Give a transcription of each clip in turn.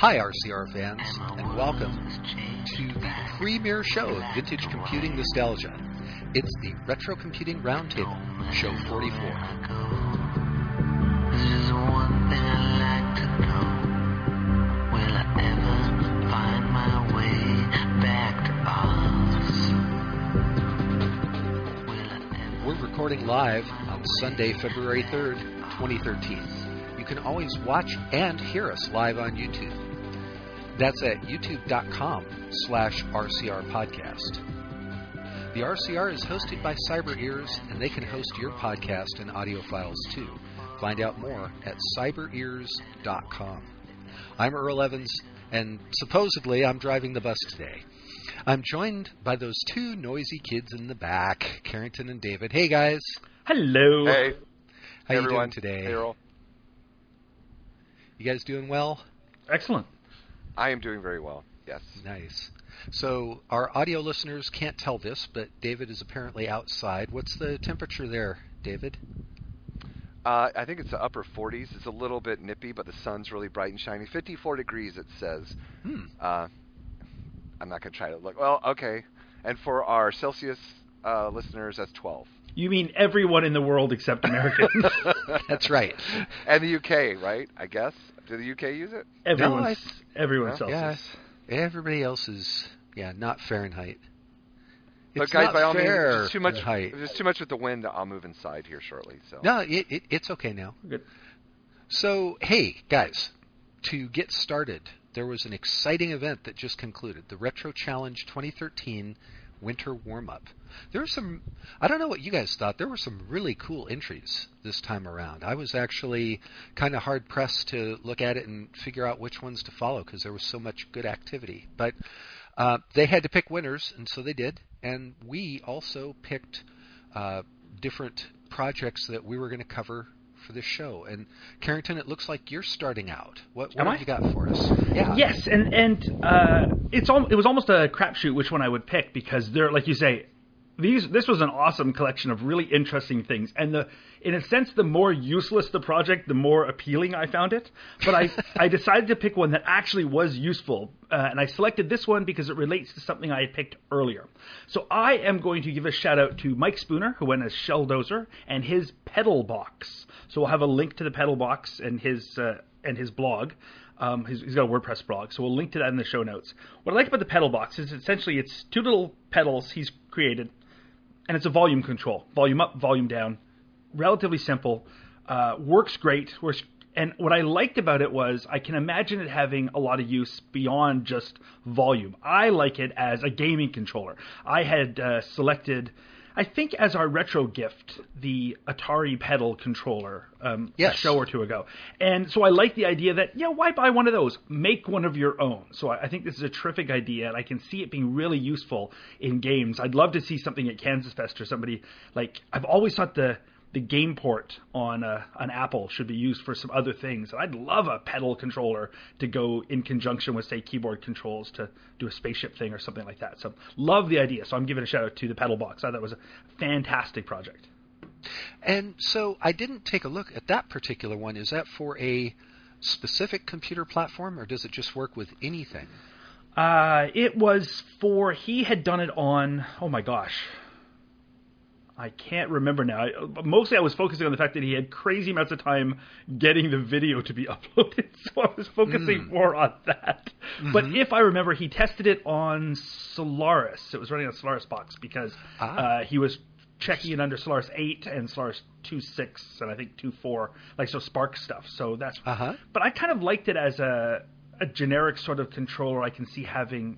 Hi, RCR fans, and welcome to the premier show of vintage computing nostalgia. It's the Retro Computing Roundtable, show 44. There's one thing I'd like to know. Will I ever find my way back to Oz? We're recording live on Sunday, February 3rd, 2013. You can always watch and hear us live on YouTube. That's at youtube.com/RCR podcast. The RCR is hosted by CyberEars, and they can host your podcast and audio files too. Find out more at cyberears.com. I'm Earl Evans, and supposedly I'm driving the bus today. I'm joined by those two noisy kids in the back, Carrington and David. Hey, guys. Hello. Hey. How you everyone. doing today? Hey, Earl. You guys doing well? Excellent. I am doing very well, yes. Nice. So our audio listeners can't tell this, but David is apparently outside. What's the temperature there, David? I think it's the upper 40s. It's a little bit nippy, but the sun's really bright and shiny. 54 degrees, it says. I'm not going to try to look. Well, okay. And for our Celsius listeners, that's 12. You mean everyone in the world except Americans? That's right. And the UK, right? I guess. Do the UK use it? Everyone's Yeah, Celsius. everybody else is, not Fahrenheit. But It's guys, not by all means, fair. if there's too much with the wind, I'll move inside here shortly. So. No, it's okay now. Good. So, hey, guys, to get started, there was an exciting event that just concluded, the Retro Challenge 2013 Winter Warm-Up. There were some, I don't know what you guys thought, there were some really cool entries this time around. I was actually kind of hard-pressed to look at it and figure out which ones to follow because there was so much good activity. But they had to pick winners, and so they did. And we also picked different projects that we were going to cover for this show. And Carrington, it looks like you're starting out. What have you got for us? Yeah. Yes, and it was almost a crapshoot which one I would pick because they're, like you say, this was an awesome collection of really interesting things, and in a sense, the more useless the project, the more appealing I found it. But I decided to pick one that actually was useful, and I selected this one because it relates to something I had picked earlier. So I am going to give a shout out to Mike Spooner, who went as Shelldozer, and his pedal box. So we'll have a link to the pedal box and his blog. He's got a WordPress blog, so we'll link to that in the show notes. What I like about the pedal box is essentially it's two little pedals he's created, and it's a volume control. Volume up, volume down. Relatively simple. Works great. And what I liked about it was I can imagine it having a lot of use beyond just volume. I like it as a gaming controller. I had selected, I think as our retro gift, the Atari pedal controller a show or two ago. And so I like the idea that, why buy one of those? Make one of your own. So I think this is a terrific idea, and I can see it being really useful in games. I'd love to see something at Kansas Fest or somebody, like, I've always thought the game port on an Apple should be used for some other things. I'd love a pedal controller to go in conjunction with, say, keyboard controls to do a spaceship thing or something like that. So love the idea. So I'm giving a shout out to the pedal box. I thought it was a fantastic project. And so I didn't take a look at that particular one. Is that for a specific computer platform, or does it just work with anything? It was for, he had done it on, oh my gosh, I can't remember now. Mostly I was focusing on the fact that he had crazy amounts of time getting the video to be uploaded, so I was focusing more on that. Mm-hmm. But if I remember, he tested it on Solaris. It was running on Solaris box because he was checking it under Solaris 8 and Solaris 2.6 and I think 2.4, like so Spark stuff. So that's. But I kind of liked it as a generic sort of controller. I can see having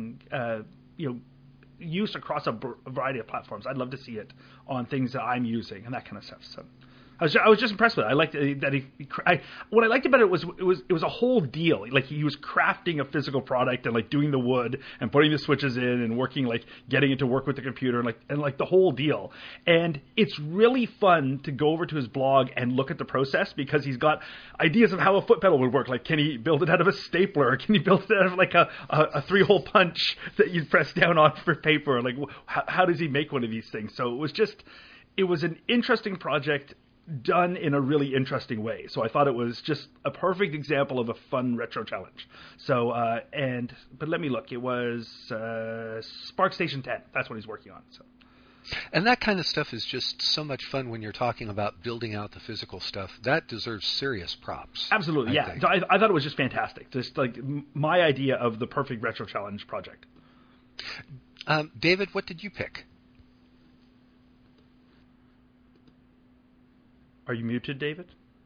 use across a variety of platforms. I'd love to see it on things that I'm using and that kind of stuff. So I was just impressed with it. I liked that what I liked about it was a whole deal. Like he was crafting a physical product and like doing the wood and putting the switches in and working, like getting it to work with the computer and the whole deal. And it's really fun to go over to his blog and look at the process because he's got ideas of how a foot pedal would work. Like, can he build it out of a stapler? Can he build it out of like a 3-hole punch that you press down on for paper? Like, how does he make one of these things? So it was an interesting project. done in a really interesting way. So I thought it was just a perfect example of a fun retro challenge. So, but let me look. It was Spark Station 10. That's what he's working on. So. And that kind of stuff is just so much fun when you're talking about building out the physical stuff. That deserves serious props. Absolutely, I yeah. think. So I thought it was just fantastic. Just like my idea of the perfect retro challenge project. David, what did you pick? Are you muted, David?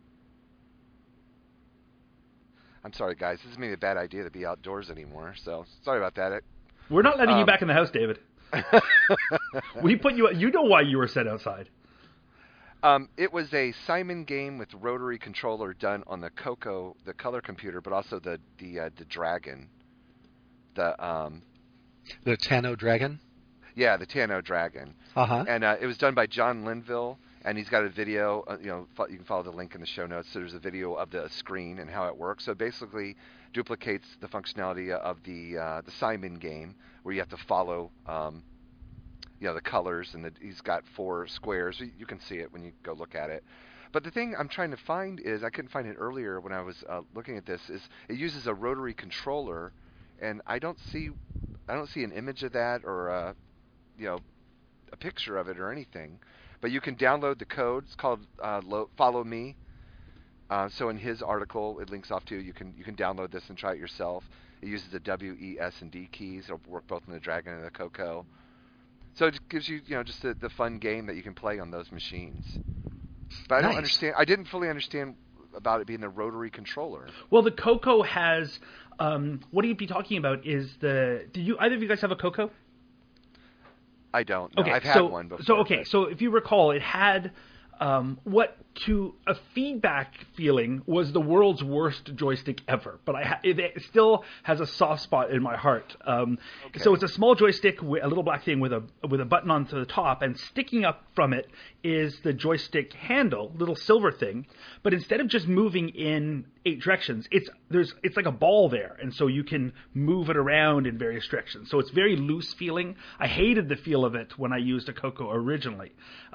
I'm sorry, guys. This is maybe a bad idea to be outdoors anymore. So sorry about that. We're not letting you back in the house, David. We put you. You know why you were set outside. It was a Simon game with rotary controller done on the Coco, the color computer, but also the Dragon, the Tano Dragon. Yeah, the Tano Dragon. Uh-huh. And it was done by John Linville, and he's got a video. You can follow the link in the show notes. So there's a video of the screen and how it works. So it basically duplicates the functionality of the Simon game, where you have to follow the colors, and he's got 4 squares. You can see it when you go look at it. But the thing I'm trying to find is, I couldn't find it earlier when I was looking at this, is it uses a rotary controller, and I don't see an image of that or a picture of it or anything. But you can download the code. It's called Follow Me. So in his article, it links off to you can download this and try it yourself. It uses the W, E, S, and D keys. It'll work both in the Dragon and the Coco. So it gives you just the fun game that you can play on those machines. But I don't understand. I didn't fully understand about it being the rotary controller. Well, the Coco has. What you'd be talking about is do either of you guys have a Coco? I don't. No, okay, I've had one before. So if you recall, it had what to a feedback feeling was the world's worst joystick ever. But it still has a soft spot in my heart. So it's a small joystick, a little black thing with a button on to the top, and sticking up from it is the joystick handle, little silver thing. But instead of just moving in 8 directions, it's like a ball there, and so you can move it around in various directions. So it's very loose feeling. I hated the feel of it when I used a Coco originally.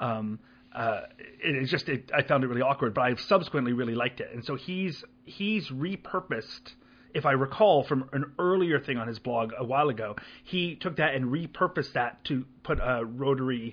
I found it really awkward, but I've subsequently really liked it. And so he's repurposed, if I recall from an earlier thing on his blog a while ago, he took that and repurposed that to put a rotary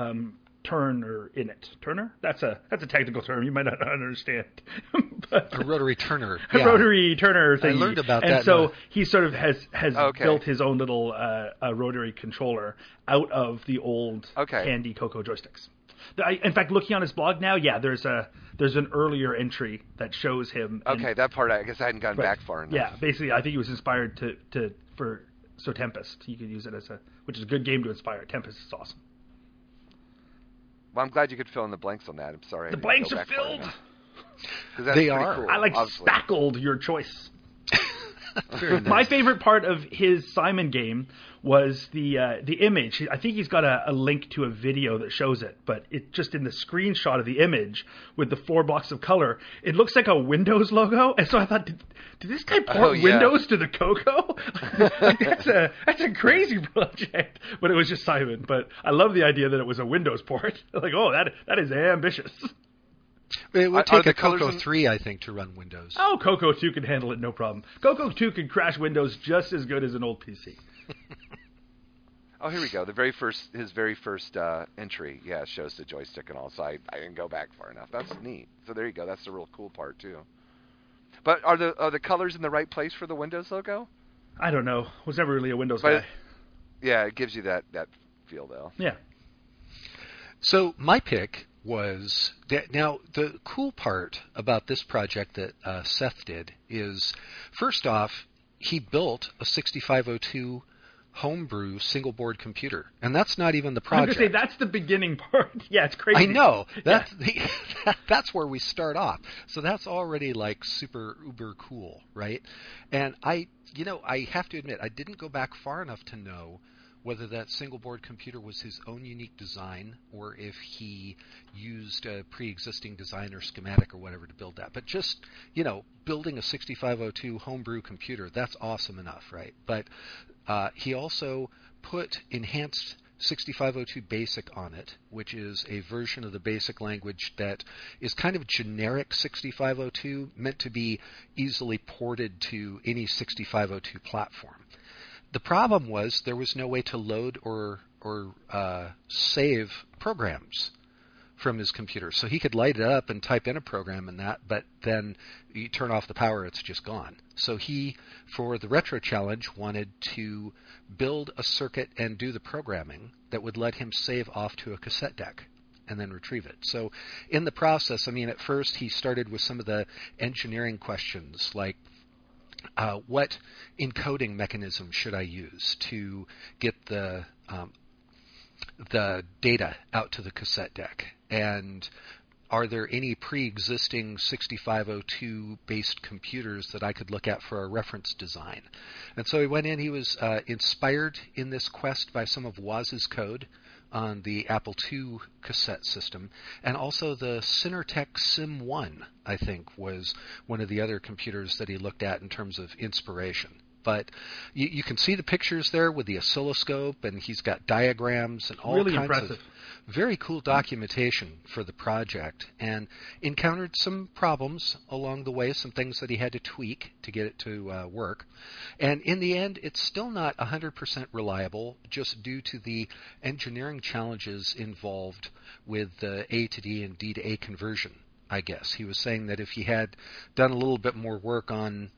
turner in it. Turner? That's a technical term you might not understand. But a rotary turner. A rotary turner thing. I learned about and that. And so he sort of has Okay. built his own little rotary controller out of the old handy Coco joysticks. In fact, looking on his blog now, there's an earlier entry that shows him. Okay, that part I guess I hadn't gotten back far enough. Yeah, basically, I think he was inspired for Tempest. You could use it which is a good game to inspire. Tempest is awesome. Well, I'm glad you could fill in the blanks on that. I'm sorry. The blanks are filled. They are. Cool, I obviously. spackled your choice. Very nice. My favorite part of his Simon game was the image. I think he's got a link to a video that shows it, but it just in the screenshot of the image with the 4 blocks of color, it looks like a Windows logo. And so I thought, did this guy port Windows to the Coco? That's a crazy project. But it was just Simon. But I love the idea that it was a Windows port. Like, oh, that is ambitious. It would take a Coco 3, I think, to run Windows. Oh, Coco 2 can handle it, no problem. Coco 2 can crash Windows just as good as an old PC. Oh, here we go. His very first entry, shows the joystick and all. So I didn't go back far enough. That's neat. So there you go. That's the real cool part too. But are the colors in the right place for the Windows logo? I don't know. Was never really a Windows guy. It gives you that feel though. Yeah. So my pick was now the cool part about this project that Seth did is, first off, he built a 6502 homebrew single board computer, and that's not even the project. I'm going to say that's the beginning part. Yeah, it's crazy. I know that's where we start off. So that's already like super uber cool, right? And I have to admit, I didn't go back far enough to know whether that single board computer was his own unique design or if he used a pre-existing design or schematic or whatever to build that. But just, building a 6502 homebrew computer, that's awesome enough, right? But he also put enhanced 6502 Basic on it, which is a version of the BASIC language that is kind of generic 6502, meant to be easily ported to any 6502 platform. The problem was there was no way to load or save programs from his computer. So he could light it up and type in a program in that, but then you turn off the power, it's just gone. So he, for the Retro Challenge, wanted to build a circuit and do the programming that would let him save off to a cassette deck and then retrieve it. So in the process, I mean, at first he started with some of the engineering questions, like what encoding mechanism should I use to get the data out to the cassette deck? And are there any pre-existing 6502-based computers that I could look at for a reference design? And so he went in. He was inspired in this quest by some of Woz's code on the Apple II cassette system, and also the Cinertech Sim-1, I think, was one of the other computers that he looked at in terms of inspiration. But you can see the pictures there with the oscilloscope, and he's got diagrams and all Really kinds impressive. of very cool documentation for the project, and encountered some problems along the way, some things that he had to tweak to get it to work. And in the end, it's still not 100% reliable, just due to the engineering challenges involved with the A to D and D to A conversion, I guess. He was saying that if he had done a little bit more work on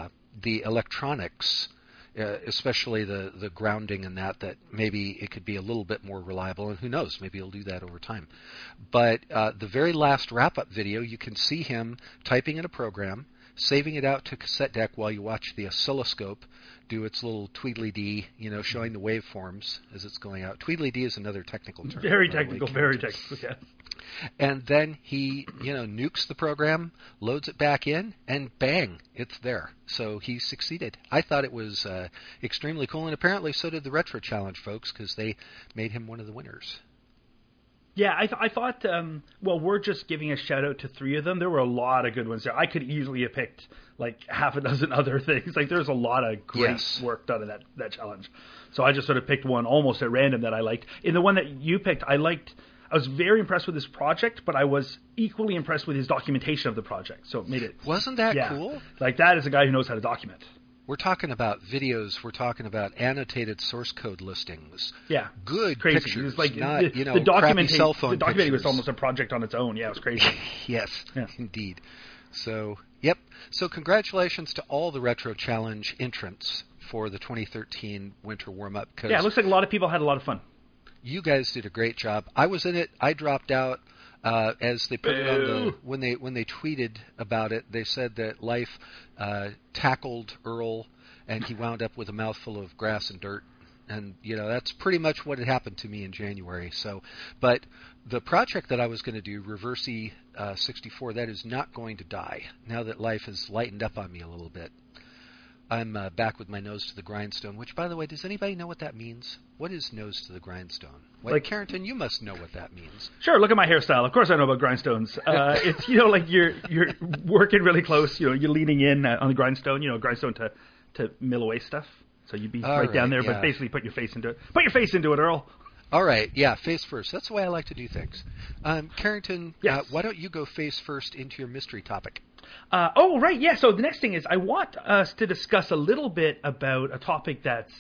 the electronics, especially the grounding and that maybe it could be a little bit more reliable, and who knows, maybe he'll do that over time. But the very last wrap-up video, you can see him typing in a program, saving it out to cassette deck while you watch the oscilloscope do its little tweedly-dee, showing the waveforms as it's going out. Tweedly-dee is another technical term. Very technical, yeah. And then he, nukes the program, loads it back in, and bang, it's there. So he succeeded. I thought it was extremely cool, and apparently so did the Retro Challenge folks, because they made him one of the winners. Yeah, I thought, we're just giving a shout-out to 3 of them. There were a lot of good ones there. I could easily have picked, half a dozen other things. There's a lot of great work done in that challenge. So I just sort of picked one almost at random that I liked. In the one that you picked, I was very impressed with his project, but I was equally impressed with his documentation of the project. So it made it... Wasn't that cool? That is a guy who knows how to document. We're talking about videos. We're talking about annotated source code listings. Yeah, good crazy. pictures, It was not crappy cell phone The documenting pictures. was almost a project on its own. Yeah, it was crazy. Yes, yeah. Indeed. So, yep. So congratulations to all the Retro Challenge entrants for the 2013 Winter Warm-Up. Yeah, it looks like a lot of people had a lot of fun. You guys did a great job. I was in it. I dropped out. As they put it on when they tweeted about it, they said that Life tackled Earl, and he wound up with a mouthful of grass and dirt. And that's pretty much what had happened to me in January. So, but the project that I was going to do, Reversi 64, that is not going to die. Now that Life has lightened up on me a little bit, I'm back with my nose to the grindstone, which, by the way, does anybody know what that means? What is nose to the grindstone? Carrington, you must know what that means. Sure, look at my hairstyle. Of course I know about grindstones. It's, you're working really close, you're leaning in on the grindstone, grindstone to mill away stuff. So you'd be right down there, but basically put your face into it. Put your face into it, Earl. All right, yeah, face first. That's the way I like to do things. Carrington, yes. Why don't you go face first into your mystery topic? Right, yeah. So the next thing is I want us to discuss a little bit about a topic that's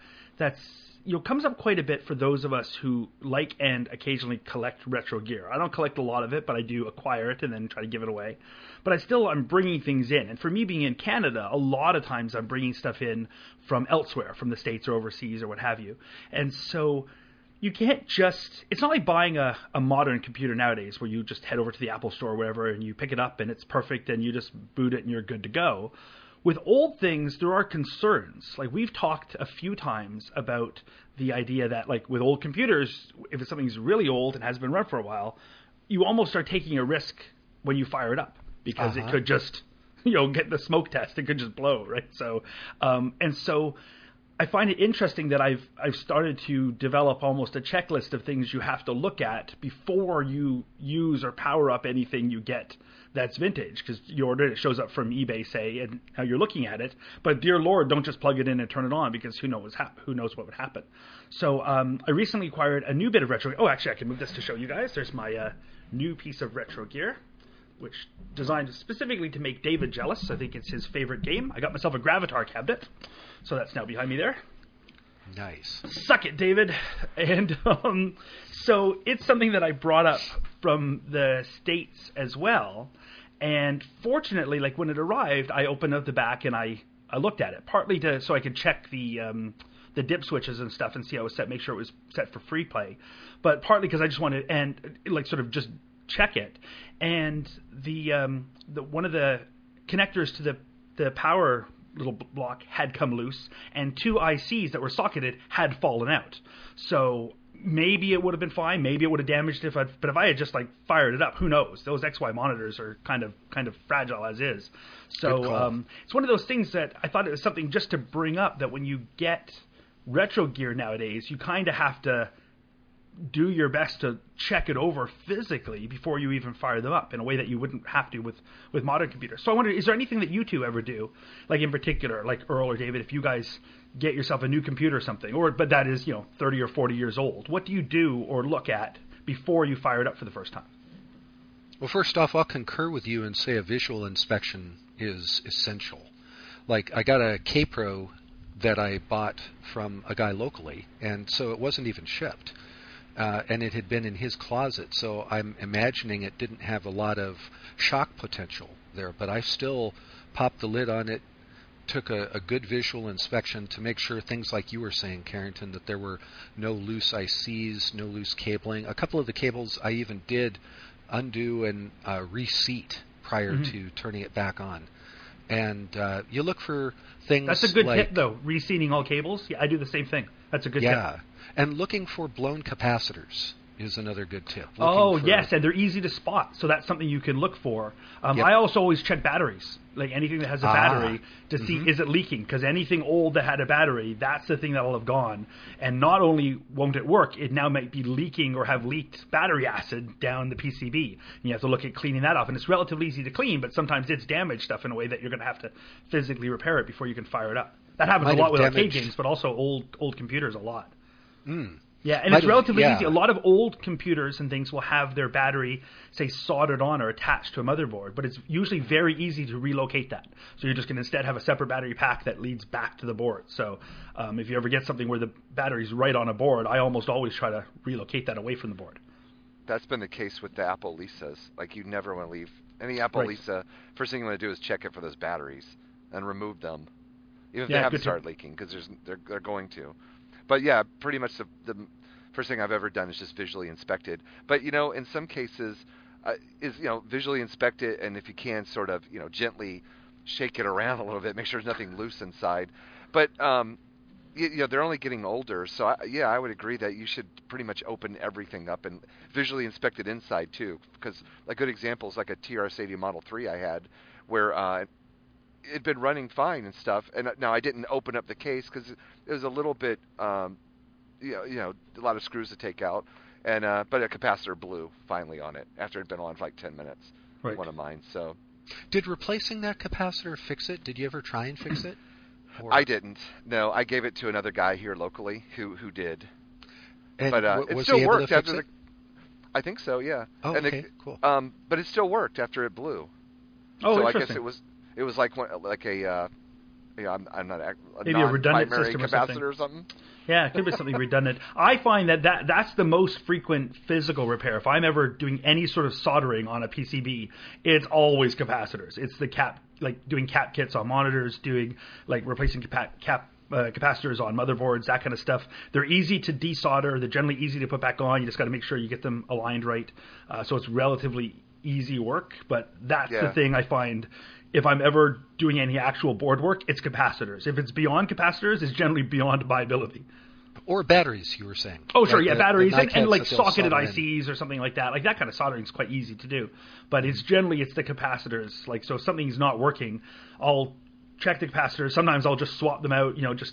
comes up quite a bit for those of us who like and occasionally collect retro gear. I don't collect a lot of it, but I do acquire it and then try to give it away. But I'm bringing things in. And for me being in Canada, a lot of times I'm bringing stuff in from elsewhere, from the States or overseas or what have you. And so you can't it's not like buying a modern computer nowadays where you just head over to the Apple store or wherever and you pick it up and it's perfect and you just boot it and you're good to go. With old things, there are concerns. We've talked a few times about the idea that with old computers, if something's really old and has been run for a while, you almost are taking a risk when you fire it up because it could just, get the smoke test. It could just blow, right? So, and so I find it interesting that I've started to develop almost a checklist of things you have to look at before you use or power up anything you get that's vintage, because you order it, it shows up from eBay, say, and how you're looking at it. But dear Lord, don't just plug it in and turn it on, because who knows what would happen. So I recently acquired a new bit of retro. Oh, actually, I can move this to show you guys. There's my new piece of retro gear, which designed specifically to make David jealous. I think it's his favorite game. I got myself a Gravatar cabinet, so that's now behind me there. Nice. Suck it, David. And so it's something that I brought up from the States as well. And fortunately, like when it arrived, I opened up the back and I looked at it, partly so I could check the dip switches and stuff and see how it was set, make sure it was set for free play, but partly because I just wanted sort of just check it. And the one of the connectors to the power little block had come loose, and two ICs that were socketed had fallen out. So maybe it would have been fine, maybe it would have damaged it, but if I had just like fired it up, who knows? Those XY monitors are kind of fragile as is. So it's one of those things that I thought it was something just to bring up, that when you get retro gear nowadays, you kind of have to do your best to check it over physically before you even fire them up, in a way that you wouldn't have to with modern computers. So I wonder, is there anything that you two ever do, like in particular, like Earl or David, if you guys get yourself a new computer or something, but that is 30 or 40 years old, what do you do or look at before you fire it up for the first time? Well, first off, I'll concur with you and say a visual inspection is essential. Like, I got a K-Pro that I bought from a guy locally, and so it wasn't even shipped. And it had been in his closet, so I'm imagining it didn't have a lot of shock potential there. But I still popped the lid on it, took a good visual inspection to make sure, things like you were saying, Carrington, that there were no loose ICs, no loose cabling. A couple of the cables I even did undo and reseat prior to turning it back on. And you look for things like... That's a good tip, though, reseating all cables. Yeah, I do the same thing. That's a good tip. Yeah, and looking for blown capacitors is another good tip. Yes, and they're easy to spot, so that's something you can look for. Yep. I also always check batteries, like anything that has a battery, to see is it leaking, because anything old that had a battery, that's the thing that will have gone. And not only won't it work, it now might be leaking or have leaked battery acid down the PCB. And you have to look at cleaning that off, and it's relatively easy to clean, but sometimes it's damaged stuff in a way that you're going to have to physically repair it before you can fire it up. That happens a lot with arcade games, but also old computers a lot. Yeah, and it's relatively easy. A lot of old computers and things will have their battery, say, soldered on or attached to a motherboard, but it's usually very easy to relocate that. So you're just going to instead have a separate battery pack that leads back to the board. So if you ever get something where the battery's right on a board, I almost always try to relocate that away from the board. That's been the case with the Apple Lisas. Like, you never want to leave any Apple Lisa. First thing you want to do is check it for those batteries and remove them, even if they haven't started leaking, because they're going to. But yeah, pretty much the first thing I've ever done is just visually inspect it. But in some cases, visually inspect it, and if you can, sort of gently shake it around a little bit, make sure there's nothing loose inside. But they're only getting older, so I would agree that you should pretty much open everything up and visually inspect it inside too. Because a good example is like a TRS-80 Model 3 I had, where it'd been running fine and stuff, and now I didn't open up the case because it was a little bit, a lot of screws to take out, and but a capacitor blew finally on it after it had been on for like 10 minutes. Right. One of mine. So, did replacing that capacitor fix it? Did you ever try and fix it? Or... I didn't. No, I gave it to another guy here locally who did. And but was it still he able worked to fix after it? I think so. Yeah. Oh, and okay, cool. But it still worked after it blew. Oh, so interesting. I guess it was like a I'm not maybe a redundant primary system capacitor or something. Yeah, it could be something redundant. I find that's the most frequent physical repair. If I'm ever doing any sort of soldering on a PCB, it's always capacitors. It's the cap, like doing cap kits on monitors, doing like replacing capacitors on motherboards, that kind of stuff. They're easy to desolder. They're generally easy to put back on. You just got to make sure you get them aligned right. So it's relatively easy work. But that's the thing I find. If I'm ever doing any actual board work, it's capacitors. If it's beyond capacitors, it's generally beyond my ability. Or batteries, you were saying. Oh, sure, yeah, batteries the and like that they'll socketed solder ICs or something like that. Like that kind of soldering is quite easy to do. But it's generally the capacitors. Like, so if something's not working, I'll check the capacitors. Sometimes I'll just swap them out, just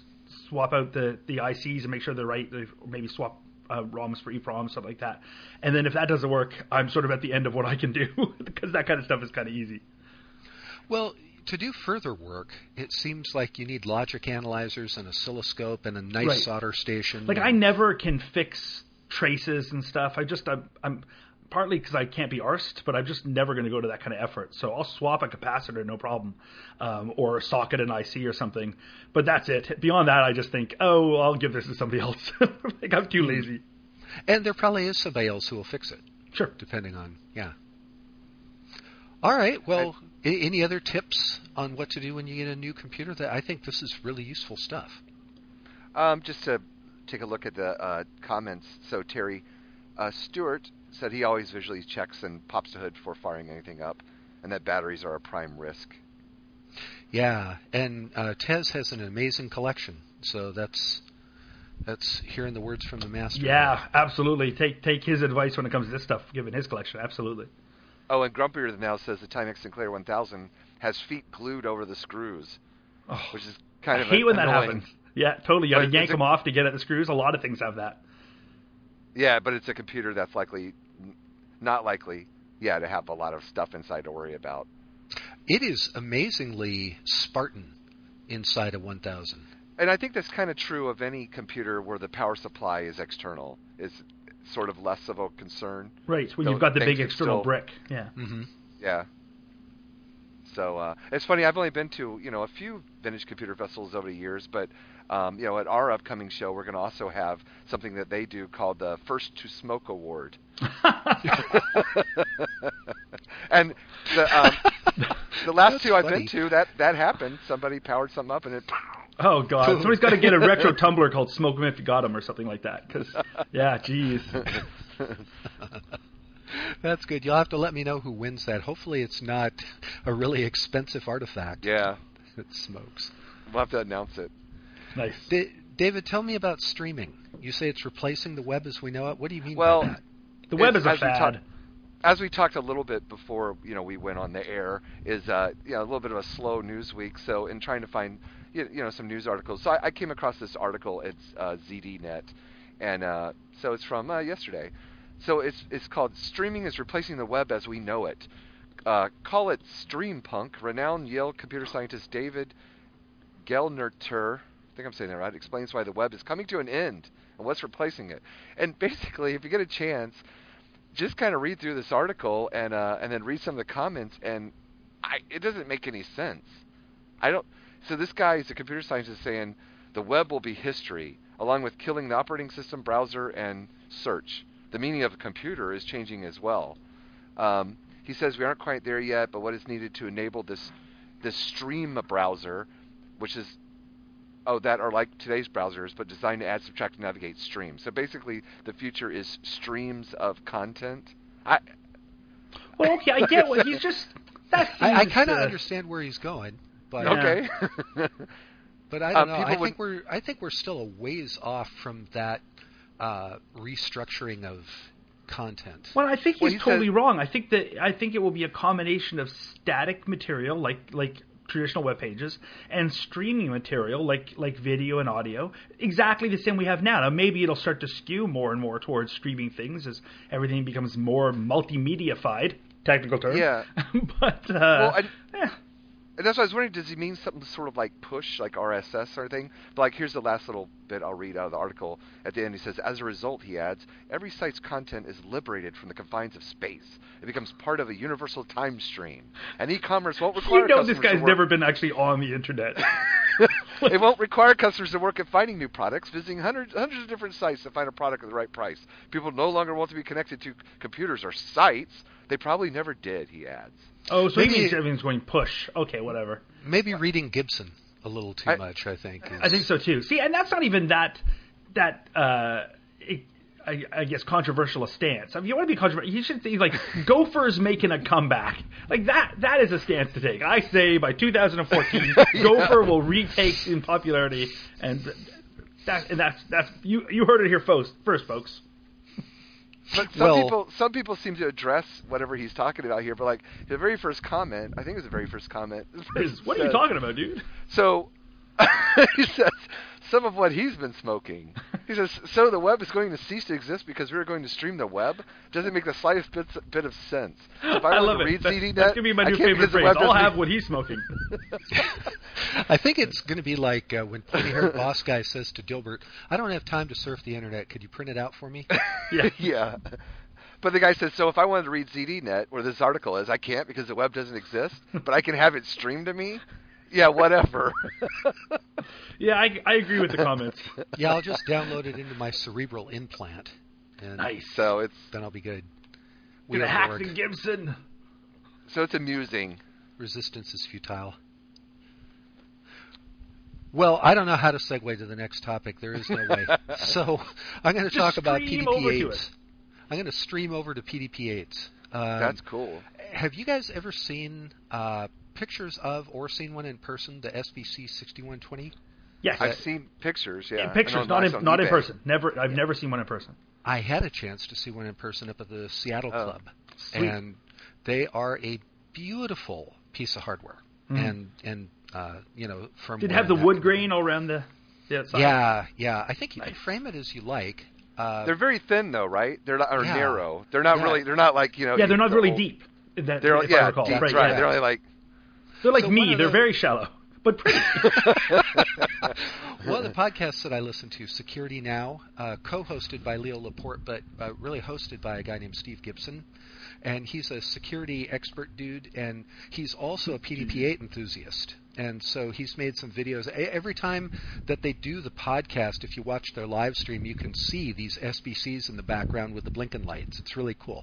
swap out the ICs and make sure they're right. Maybe swap ROMs for EEPROMs, something like that. And then if that doesn't work, I'm sort of at the end of what I can do because that kind of stuff is kind of easy. Well, to do further work, it seems like you need logic analyzers, an oscilloscope, and a nice Right. solder station. Like I never can fix traces and stuff. I'm partly because I can't be arsed, but I'm just never going to go to that kind of effort. So I'll swap a capacitor, no problem, or socket an IC or something. But that's it. Beyond that, I just think, oh, I'll give this to somebody else. Like I'm too lazy. And there probably is somebody else who will fix it. Sure. Depending on, yeah. All right. Well, any other tips on what to do when you get a new computer? I think this is really useful stuff. Just to take a look at the comments. So Terry Stewart said he always visually checks and pops the hood before firing anything up, and that batteries are a prime risk. Yeah, and Tez has an amazing collection. So that's hearing the words from the master. Yeah, absolutely. Take his advice when it comes to this stuff, given his collection. Absolutely. Oh, and Grumpier Than Now says the Timex Sinclair 1000 has feet glued over the screws, which is kind of I hate when that annoying. happens. Yeah, totally. You got to But yank it's them off to get at the screws. A lot of things have that. Yeah, but it's a computer that's not likely, to have a lot of stuff inside to worry about. It is amazingly Spartan inside a 1000. And I think that's kind of true of any computer where the power supply is external. Is sort of less of a concern. Right, when Though you've got the things big can external still- brick. Yeah. Mm-hmm. Yeah. So it's funny. I've only been to a few vintage computer festivals over the years, but at our upcoming show, we're going to also have something that they do called the First to Smoke Award. And the last That's two I've funny. been to, that happened. Somebody powered something up, and it. Oh, God. Somebody's got to get a retro tumbler called Smoke 'em If You Got 'em or something like that. Cause, yeah, geez. That's good. You'll have to let me know who wins that. Hopefully it's not a really expensive artifact Yeah, that smokes. we'll have to announce it. Nice. David, tell me about streaming. You say it's replacing the web as we know it. What do you mean Well, by that? The web is a as we fad. As we talked a little bit before, we went on the air, is a little bit of a slow news week. So in trying to find some news articles, so I came across this article. It's ZDNet, and so it's from yesterday. So it's called "Streaming is Replacing the Web as We Know It." Call it Streampunk. Renowned Yale computer scientist David Gelnerter, I think I'm saying that right, explains why the web is coming to an end and what's replacing it. And basically, if you get a chance, just kind of read through this article and then read some of the comments, and it doesn't make any sense. So this guy is a computer scientist saying the web will be history, along with killing the operating system, browser, and search. The meaning of a computer is changing as well. He says we aren't quite there yet, but what is needed to enable this stream browser, which is that are like today's browsers, but designed to add, subtract, and navigate streams. So basically, the future is streams of content. Well, okay, I get what he's just. I kind of understand where he's going, but Okay. but I don't know. I people think we're still a ways off from that restructuring of content. Well, I think Well, he's he totally says- wrong. I think it will be a combination of static material, like traditional web pages, and streaming material, like video and audio, exactly the same we have now. Now, maybe it'll start to skew more and more towards streaming things as everything becomes more multimedia-fied, technical term. Yeah. But, And that's why I was wondering, does he mean something sort of like push, like RSS or anything? But like, here's the last little bit I'll read out of the article. At the end, he says, as a result, he adds, every site's content is liberated from the confines of space. It becomes part of a universal time stream. And e-commerce won't require you know this customers guy's to work. never been actually on the internet. It won't require customers to work at finding new products, visiting hundreds of different sites to find a product at the right price. People no longer want to be connected to computers or sites. They probably never did, he adds. Oh, so Maybe- he means everything's going push. Okay, whatever. Maybe reading Gibson a little too much, I think. I think so too. See, and that's not even that I guess controversial a stance. If you want to be controversial, you should think like Gopher's making a comeback. Like that is a stance to take. I say by 2014, Gopher will retake in popularity, and that's you heard it here first, folks. But some people seem to address whatever he's talking about here. But like the very first comment, I think it was the very first comment. What are you talking about, dude? So he says, some of what he's been smoking. He says, so the web is going to cease to exist because we're going to stream the web? Doesn't make the slightest bit of sense. So if I love want to read it. That's ZDNet, going to be my I new can't favorite because the phrase. web I'll doesn't have make- what he's smoking. I think it's going to be like when pointy-haired boss guy says to Dilbert, "I don't have time to surf the internet. Could you print it out for me?" Yeah. Yeah. But the guy says, so if I wanted to read ZDNet, where this article is, I can't because the web doesn't exist, but I can have it streamed to me? Yeah, whatever. Yeah, I agree with the comments. Yeah, I'll just download it into my cerebral implant, and Nice. So it's then I'll be good. Gonna hack Wheel.org. the Gibson. amusing. Resistance is futile. Well, I don't know how to segue to the next topic. There is no way. So I'm going to Just talk about stream over to PDP-8s. it. I'm going to stream over to PDP-8s. That's cool. Have you guys ever seen pictures of or seen one in person, the SBC 6120? Yes. I've seen pictures, yeah. in pictures, And not online in on not in eBay. person. I've never seen one in person. I had a chance to see one in person up at the Seattle Oh, Club, sweet. and they are a beautiful piece of hardware. Mhm. And you know, from Did it have the wood grain all around the outside? Yeah. I think you can Nice. frame it as you like. They're very thin, though, right? They're not, or Yeah. narrow. They're not Yeah. really. They're not like Yeah, they're not the really old- deep. That, They're if I yeah, recall. deep, Right, right? yeah. They're only like. They're like So me. one of They're the- very shallow, but pretty. One of the podcasts that I listen to, Security Now, co-hosted by Leo Laporte, but really hosted by a guy named Steve Gibson. And he's a security expert dude, and he's also a PDP-8 enthusiast. And so he's made some videos. Every time that they do the podcast, if you watch their live stream, you can see these SBCs in the background with the blinking lights. It's really cool.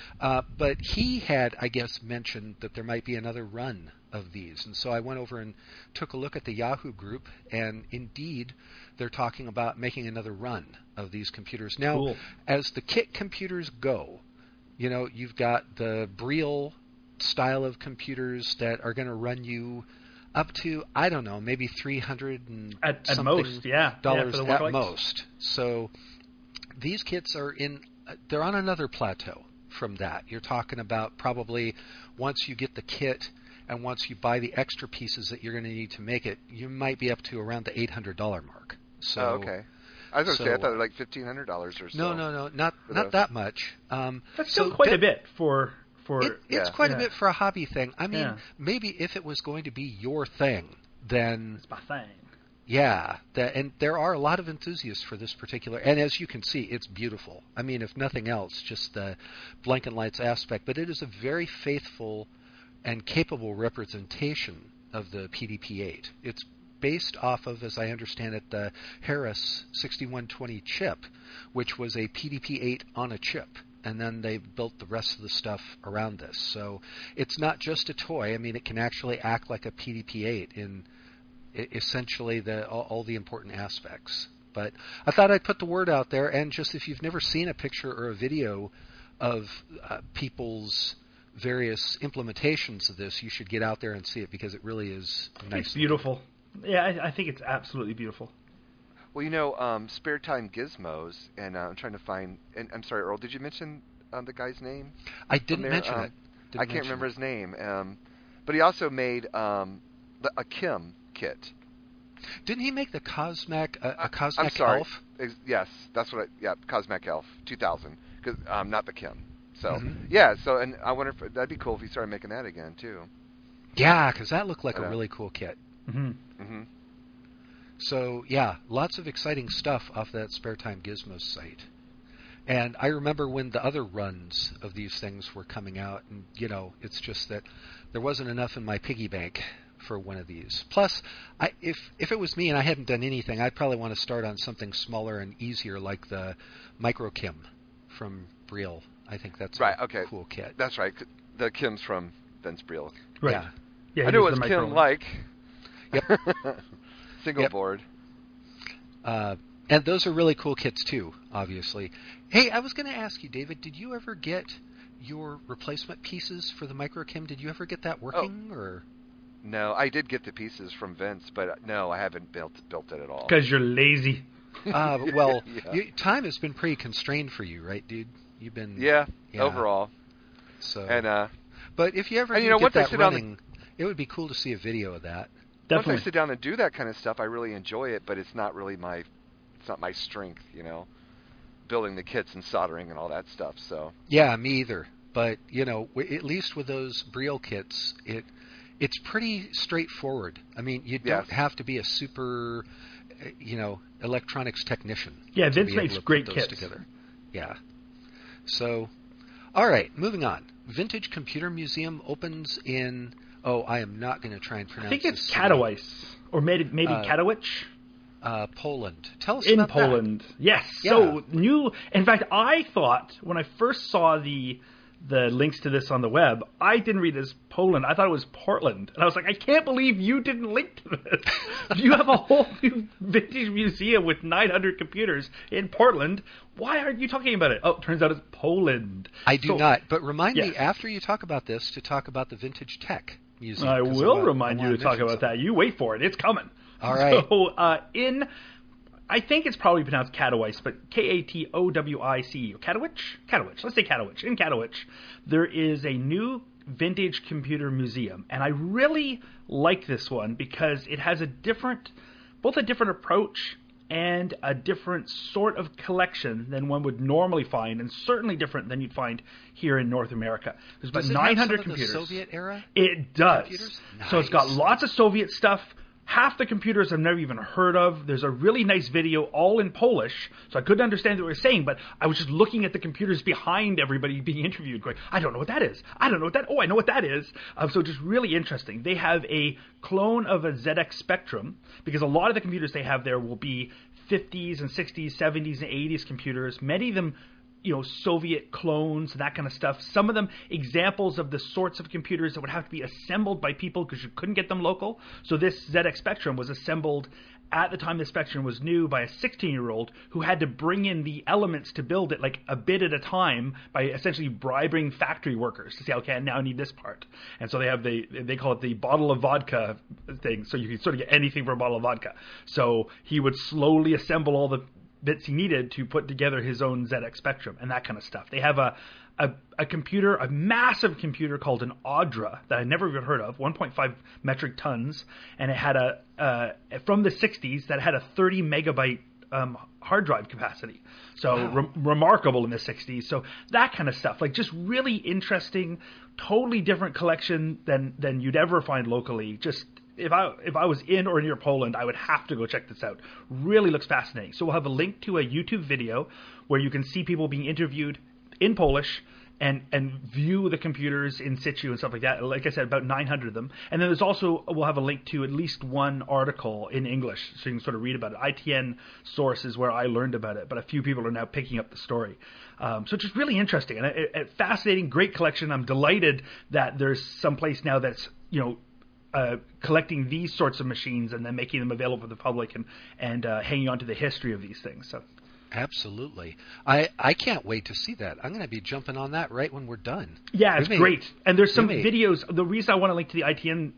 But he had, I guess, mentioned that there might be another run of these. And so I went over and took a look at the Yahoo group, and indeed, they're talking about making another run of these computers. Now, Cool. as the kit computers go, you know, you've got the Briel style of computers that are going to run you up to, I don't know, maybe $300 and At something most, yeah. dollars Yeah, for the at worklights. most. So these kits are they're on another plateau from that. You're talking about probably once you get the kit and once you buy the extra pieces that you're going to need to make it, you might be up to around the $800 mark. So Oh, okay. I was going to say I so- thought they were like $1,500 or so. no, not For those. that much. That's still quite a bit for. It's Yeah. quite a Yeah. bit for a hobby thing. I mean, Yeah. maybe if it was going to be your thing, then It's my thing. yeah. And there are a lot of enthusiasts for this particular. And as you can see, it's beautiful. I mean, if nothing else, just the blank and lights aspect. But it is a very faithful and capable representation of the PDP-8. It's based off of, as I understand it, the Harris 6120 chip, which was a PDP-8 on a chip. And then they built the rest of the stuff around this. So it's not just a toy. I mean, it can actually act like a PDP-8 in essentially all the important aspects. But I thought I'd put the word out there, and just if you've never seen a picture or a video of people's various implementations of this, you should get out there and see it because it really is nice. It's beautiful. Yeah, I think it's absolutely beautiful. Well, you know, Spare Time Gizmos, and I'm trying to find. And I'm sorry, Earl. Did you mention the guy's name? I didn't there? mention it. I can't remember his name. But he also made a Kim kit. Didn't he make the Cosmac a Cosmac I'm sorry. Elf? Yes, that's what. Cosmac Elf 2000, because not the Kim. So Mhm. yeah. So and I wonder if that'd be cool if he started making that again too. Yeah, because that looked like Yeah. a really cool kit. Mm-hmm. Mm-hmm. So yeah, lots of exciting stuff off that Spare Time Gizmos site. And I remember when the other runs of these things were coming out, and you know, it's just that there wasn't enough in my piggy bank for one of these. Plus, if it was me and I hadn't done anything, I'd probably want to start on something smaller and easier, like the MicroKim from Briel. I think that's Right, a okay. cool kit. That's right. The Kim's from Vince Briel. Right. Yeah. Yeah, I he knew it does was the Kim micro- like. Yep. Single Yep. board. And those are really cool kits too, obviously. Hey, I was going to ask you, David, did you ever get your replacement pieces for the MicroKim? Did you ever get that working? Or No, I did get the pieces from Vince, but no, I haven't built it at all. Because you're lazy. well, Yeah. time has been pretty constrained for you, right, dude? You've been Yeah, overall. So, And but if you ever and, do you know, get once I that sit on the- running, it would be cool to see a video of that. Definitely. Once I sit down and do that kind of stuff, I really enjoy it, but it's not my strength, building the kits and soldering and all that stuff. So Yeah, me either. But at least with those Brio kits, it's pretty straightforward. I mean, you don't Yes. have to be a super, electronics technician. Yeah, to Vince be able makes to put great those kits. together. Yeah. So, all right, moving on. Vintage Computer Museum opens in. Oh, I am not going to try and pronounce. I think it's this city. Katowice, or maybe Katowice. Poland. Tell us In about Poland. Yes. Yeah. So new. In fact, I thought when I first saw the links to this on the web, I didn't read it as Poland. I thought it was Portland, and I was like, I can't believe you didn't link to this. You have a whole new vintage museum with 900 computers in Portland. Why aren't you talking about it? Oh, it turns out it's Poland. I do not. But remind me Yes. after you talk about this to talk about the Vintage Tech Museum. I 'cause will I remind you wanna to talk mention about that. You wait for it. It's coming. All right. So I think it's probably pronounced Katowice, but Katowice. Katowice. Let's say Katowice. In Katowice, there is a new vintage computer museum, and I really like this one because it has both a different approach and a different sort of collection than one would normally find, and certainly different than you'd find here in North America. There's about Does it have 900 some of computers. the Soviet era? It does. computers? So it's got Nice. lots of Soviet stuff. Half the computers I've never even heard of. There's a really nice video all in Polish, so I couldn't understand what they were saying, but I was just looking at the computers behind everybody being interviewed going, I don't know what that is. I don't know what that, oh, I know what that is. So just really interesting. They have a clone of a ZX Spectrum, because a lot of the computers they have there will be 50s and 60s, 70s, and 80s computers. Many of them Soviet clones and that kind of stuff. Some of them examples of the sorts of computers that would have to be assembled by people because you couldn't get them local. So this ZX Spectrum was assembled at the time the Spectrum was new by a 16-year-old who had to bring in the elements to build it like a bit at a time by essentially bribing factory workers to say, okay, now I need this part. And so they call it the bottle of vodka thing. So you can sort of get anything for a bottle of vodka. So he would slowly assemble all the bits he needed to put together his own ZX Spectrum and that kind of stuff. They have a computer, a massive computer called an Audra that I never even heard of, 1.5 metric tons, and it had from the 60s that had a 30 megabyte hard drive capacity. So Wow. Remarkable in the 60s. So that kind of stuff, like just really interesting, totally different collection than you'd ever find locally. Just if I was in or near Poland, I would have to go check this out. Really looks fascinating. So we'll have a link to a YouTube video where you can see people being interviewed in Polish and view the computers in situ and stuff like that. Like I said, about 900 of them. And then we'll have a link to at least one article in English so you can sort of read about it. ITN source is where I learned about it, but a few people are now picking up the story. So it's just really interesting and a fascinating, great collection. I'm delighted that there's some place now that's, collecting these sorts of machines and then making them available for the public and hanging on to the history of these things. So, Absolutely. I can't wait to see that. I'm going to be jumping on that right when we're done. yeah, it's great. And there's some may- videos. The reason I want to link to the ITN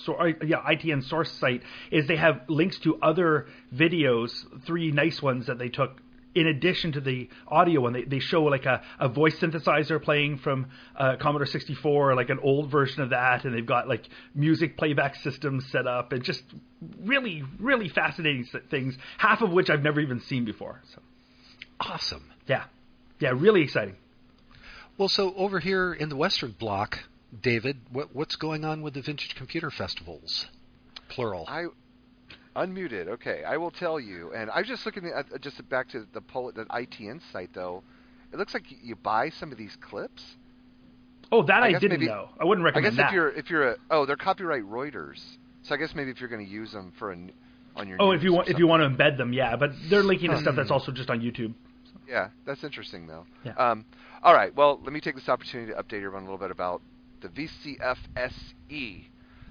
ITN source site is they have links to other videos, 3 nice ones that they took. In addition to the audio one, they show like a voice synthesizer playing from Commodore 64, like an old version of that, and they've got like music playback systems set up, and just really, really fascinating things, half of which I've never even seen before. So, Awesome. yeah, really exciting. Well, so over here in the Western Bloc, David, what's going on with the Vintage Computer Festivals? Plural. Unmuted. Okay, I will tell you. And I was just looking at just back to the ITN site though. It looks like you buy some of these clips. Oh, that I guess didn't maybe- know. I wouldn't I recommend guess that. if you're they're copyright Reuters. So I guess maybe if you're going to use them on your Oh, news if you or want to something. embed them, yeah. But they're linking to stuff that's also just on YouTube. Yeah, that's interesting though. Yeah. All right. Well, let me take this opportunity to update everyone a little bit about the VCF SE.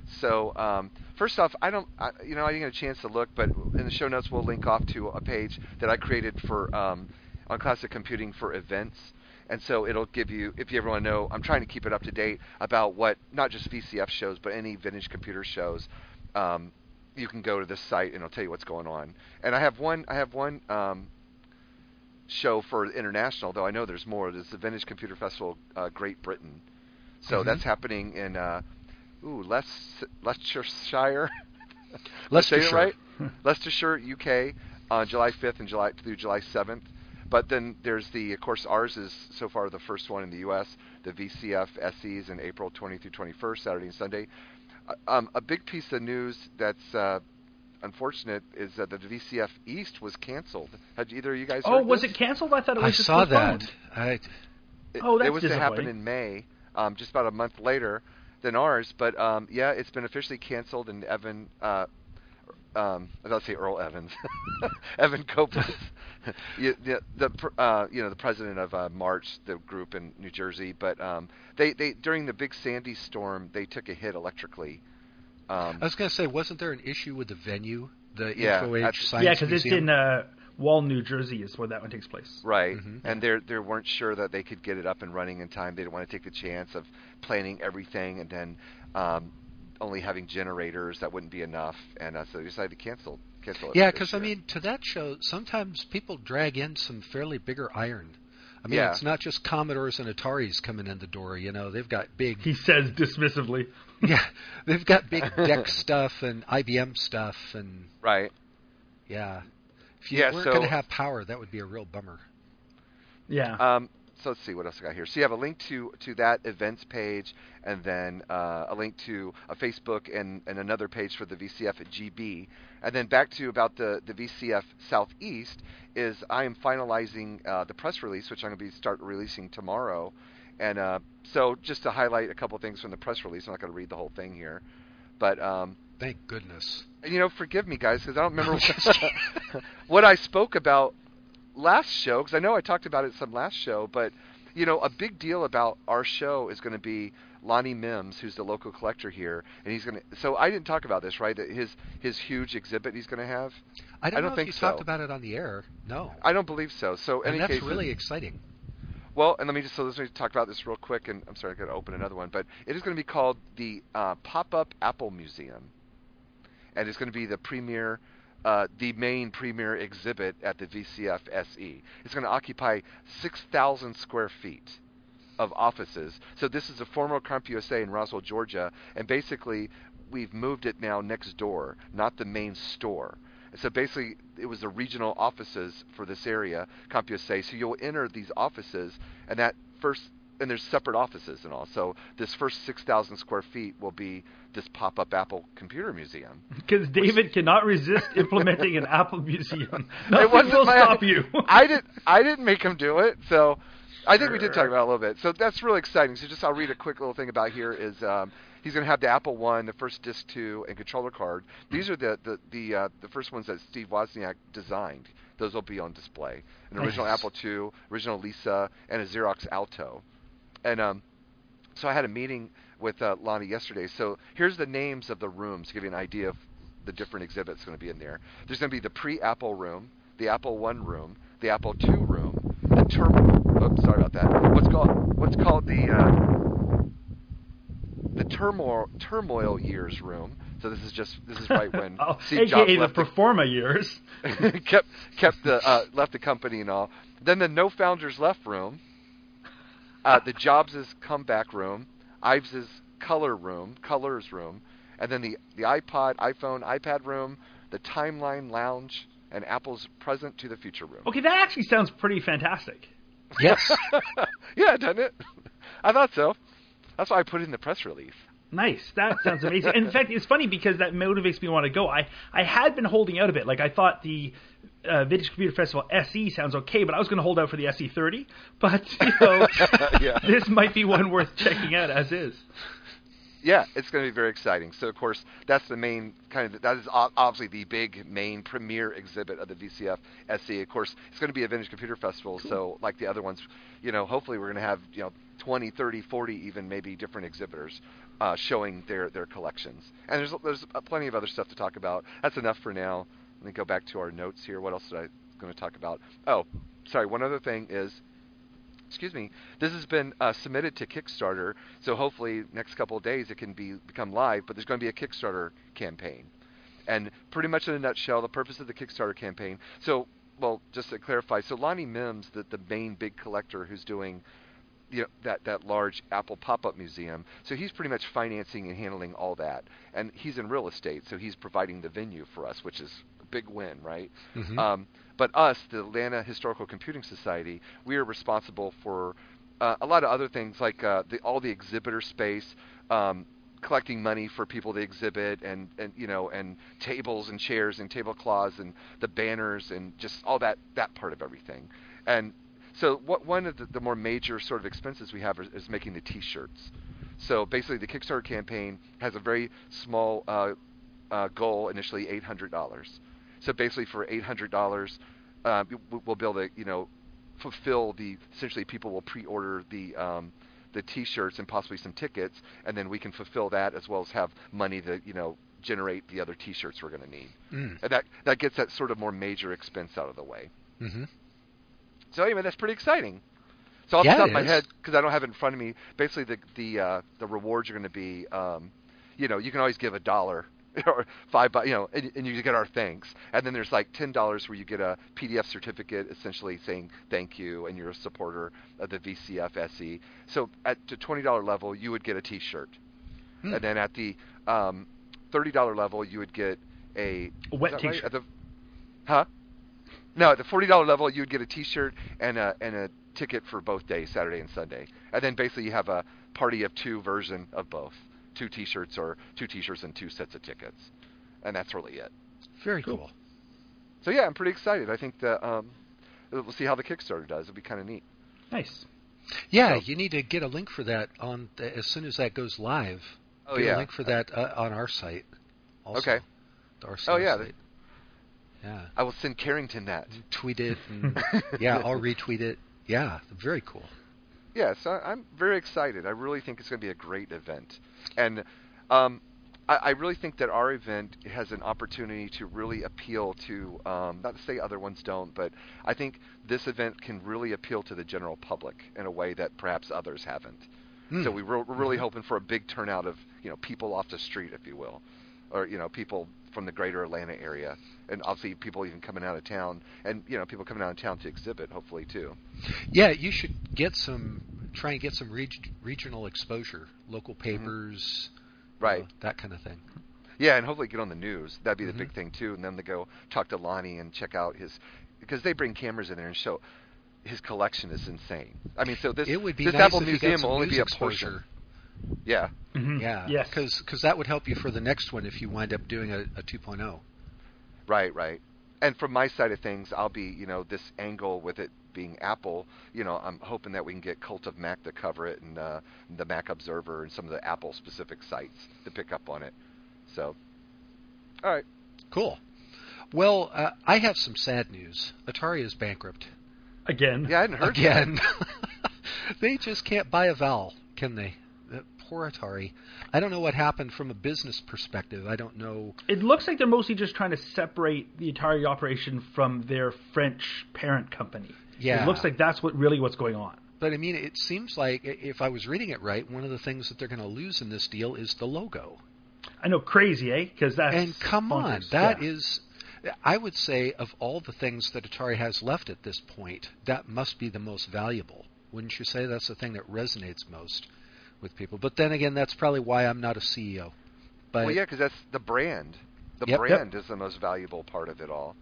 So first off, I didn't get a chance to look, but in the show notes we'll link off to a page that I created for on Classic Computing for events. And so it'll give you, if you ever want to know, I'm trying to keep it up to date about what, not just VCF shows, but any vintage computer shows. You can go to this site and it'll tell you what's going on. And I have one show for international, though I know there's more. There's the Vintage Computer Festival Great Britain. So that's happening in Leicestershire. Leicestershire. Say it right? Leicestershire, UK, on July 5th and through July 7th. But then there's of course, ours is so far the first one in the U.S., the VCF SEs in April 20 through 21st, Saturday and Sunday. A big piece of news that's unfortunate is that the VCF East was canceled. Had either of you guys heard was this? it canceled? I thought it was I just saw postponed. that. That's it was to happen disappointing. in May, just about a month later than ours. But yeah, it's been officially canceled. And Evan, I was about to say Earl Evans, Evan Copeland, the president of March, the group in New Jersey. But they during the big Sandy storm, they took a hit electrically. I was going to say, wasn't there an issue with the venue, the Yeah, Info Age that's- Science Yeah, because it's Museum? in Wall, New Jersey is where that one takes place. Right, Mm-hmm. and they weren't sure that they could get it up and running in time. They didn't want to take the chance of planning everything and then only having generators that wouldn't be enough, and so they decided to cancel it. Yeah, this because I year. mean, to that show, sometimes people drag in some fairly bigger iron. I mean, Yeah. it's not just Commodores and Ataris coming in the door. You know, they've got big, He says dismissively. yeah, they've got big DEC stuff and IBM stuff, and Right. yeah, if you Yeah, weren't so- going to have power, that would be a real bummer. Yeah. So let's see what else I got here. So you have a link to that events page, and then a link to a Facebook and another page for the VCF at GB. And then back to about the VCF Southeast is I am finalizing the press release, which I'm going to start releasing tomorrow. And so just to highlight a couple things from the press release, I'm not going to read the whole thing here, but Thank goodness. forgive me guys because I don't remember what I spoke about last show, because I know I talked about it some last show, but a big deal about our show is going to be Lonnie Mims, who's the local collector here, and he's going to. So I didn't talk about this, right? That his huge exhibit he's going to have. I don't know think if you so. talked about it on the air. No. I don't believe so. So in And any that's case, really exciting. well, and let me talk about this real quick, and I'm sorry, I got to open another one, but it is going to be called the Pop-Up Apple Museum, and it's going to be the premier. The main premier exhibit at the VCF SE. It's going to occupy 6,000 square feet of offices. So this is a former CompUSA in Roswell, Georgia, and basically we've moved it now next door, not the main store. So basically it was the regional offices for this area, CompUSA. So you'll enter these offices, and and there's separate offices and all. So this first 6,000 square feet will be this pop-up Apple computer museum. Because David cannot resist implementing an Apple museum. It Nothing wasn't will my- stop you. I didn't make him do it, so I think we did talk about it a little bit. So that's really exciting. So I'll read a quick little thing about here is he's going to have the Apple One, the first Disc 2, and controller card. These are the first ones that Steve Wozniak designed. Those will be on display. An original Nice. Apple II, original Lisa, and a Xerox Alto. And so I had a meeting with Lonnie yesterday. So here's the names of the rooms to give you an idea of the different exhibits going to be in there. There's going to be the pre-Apple room, the Apple One room, the Apple II room, the terminal. Oops, sorry about that. What's called the turmoil years room. So this is right when Steve Jobs AKA the left Performa years. kept left the company and all. Then the No Founders Left room, the Jobs' comeback room, Ives' colors room, and then the iPod, iPhone, iPad room, the Timeline Lounge, and Apple's Present to the Future room. Okay, that actually sounds pretty fantastic. Yes. Yeah, doesn't it? I thought so. That's why I put it in the press release. Nice. That sounds amazing. And in fact, it's funny because that motivates me to want to go. I had been holding out a bit. Like, I thought the Vintage Computer Festival SE sounds okay, but I was going to hold out for the SE30. But, Yeah. this might be one worth checking out as is. Yeah, it's going to be very exciting. So, of course, that's the main that is obviously the big main premier exhibit of the VCF SE. Of course, it's going to be a Vintage Computer Festival, so like the other ones, hopefully we're going to have, 20, 30, 40 even maybe different exhibitors showing their collections. And there's plenty of other stuff to talk about. That's enough for now. Let me go back to our notes here. What else did I going to talk about? Oh, sorry. One other thing is, this has been submitted to Kickstarter, so hopefully next couple of days it can become live, but there's going to be a Kickstarter campaign. And pretty much in a nutshell, the purpose of the Kickstarter campaign, just to clarify, so Lonnie Mims, the main big collector who's doing that large Apple pop-up museum. So he's pretty much financing and handling all that, and he's in real estate, so he's providing the venue for us, which is a big win, right? Mm-hmm. But us, the Atlanta Historical Computing Society, we are responsible for a lot of other things like all the exhibitor space. Collecting money for people to exhibit, and tables and chairs and tablecloths and the banners and just all that part of everything. And so one of the more major sort of expenses we have is making the T-shirts. So basically, the Kickstarter campaign has a very small goal, initially $800. So basically, for $800, we'll be able to fulfill essentially people will pre-order the T-shirts and possibly some tickets, and then we can fulfill that as well as have money to generate the other T-shirts we're going to need. And that gets that sort of more major expense out of the way. Mm-hmm. So anyway, that's pretty exciting. So off the top of my head, because I don't have it in front of me, basically the rewards are going to be, you can always give $1 or $5, and you get our thanks. And then there's like $10 where you get a PDF certificate, essentially saying thank you and you're a supporter of the VCF SE. So at the $20 level, you would get a T-shirt, and then at the $30 level, you would get a wet T-shirt. Right? No, at the $40 level, you would get a T-shirt and a ticket for both days, Saturday and Sunday. And then basically you have a party of two version of both. 2 T-shirts or 2 T-shirts and 2 sets of tickets. And that's really it. Very cool. So yeah, I'm pretty excited. I think that we'll see how the Kickstarter does. It'll be kind of neat. Nice. Yeah, you need to get a link for that as soon as that goes live. Oh, get yeah. a link for that on our site. Also, okay. The RCR site. Yeah. I will send Carrington that. Tweet it. And, yeah, I'll retweet it. Yeah, very cool. Yeah, so I'm very excited. I really think it's going to be a great event. And I really think that our event has an opportunity to really appeal to, not to say other ones don't, but I think this event can really appeal to the general public in a way that perhaps others haven't. So we're really hoping for a big turnout of people off the street, if you will, or people from the greater Atlanta area, and obviously people even coming out of town, and people coming out of town to exhibit, hopefully too. Yeah, you should try and get some regional exposure, local papers, right, that kind of thing. Yeah, and hopefully get on the news. That'd be the big thing too. And then to go talk to Lonnie and check out because they bring cameras in there and show his collection is insane. I mean, so this nice Apple if Museum will only be a exposure. portion. Yeah. Mm-hmm. Yeah. Yes. Because that would help you for the next one if you wind up doing a 2.0. Right. And from my side of things, I'll be, this angle with it being Apple, I'm hoping that we can get Cult of Mac to cover it and the Mac Observer and some of the Apple-specific sites to pick up on it. So, all right. Cool. Well, I have some sad news. Atari is bankrupt. Again. Yeah, I hadn't heard Again. that. They just can't buy a vowel, can they? Poor Atari. I don't know what happened from a business perspective. I don't know. It looks like they're mostly just trying to separate the Atari operation from their French parent company. Yeah. It looks like that's what's going on. But, I mean, it seems like, if I was reading it right, one of the things that they're going to lose in this deal is the logo. I know, crazy, eh? Because that's And come on, bonkers. that Yeah. is... I would say of all the things that Atari has left at this point, that must be the most valuable. Wouldn't you say that's the thing that resonates most with people? But then again, that's probably why I'm not a CEO. But Well, yeah, because that's the brand. The brand is the most valuable part of it all.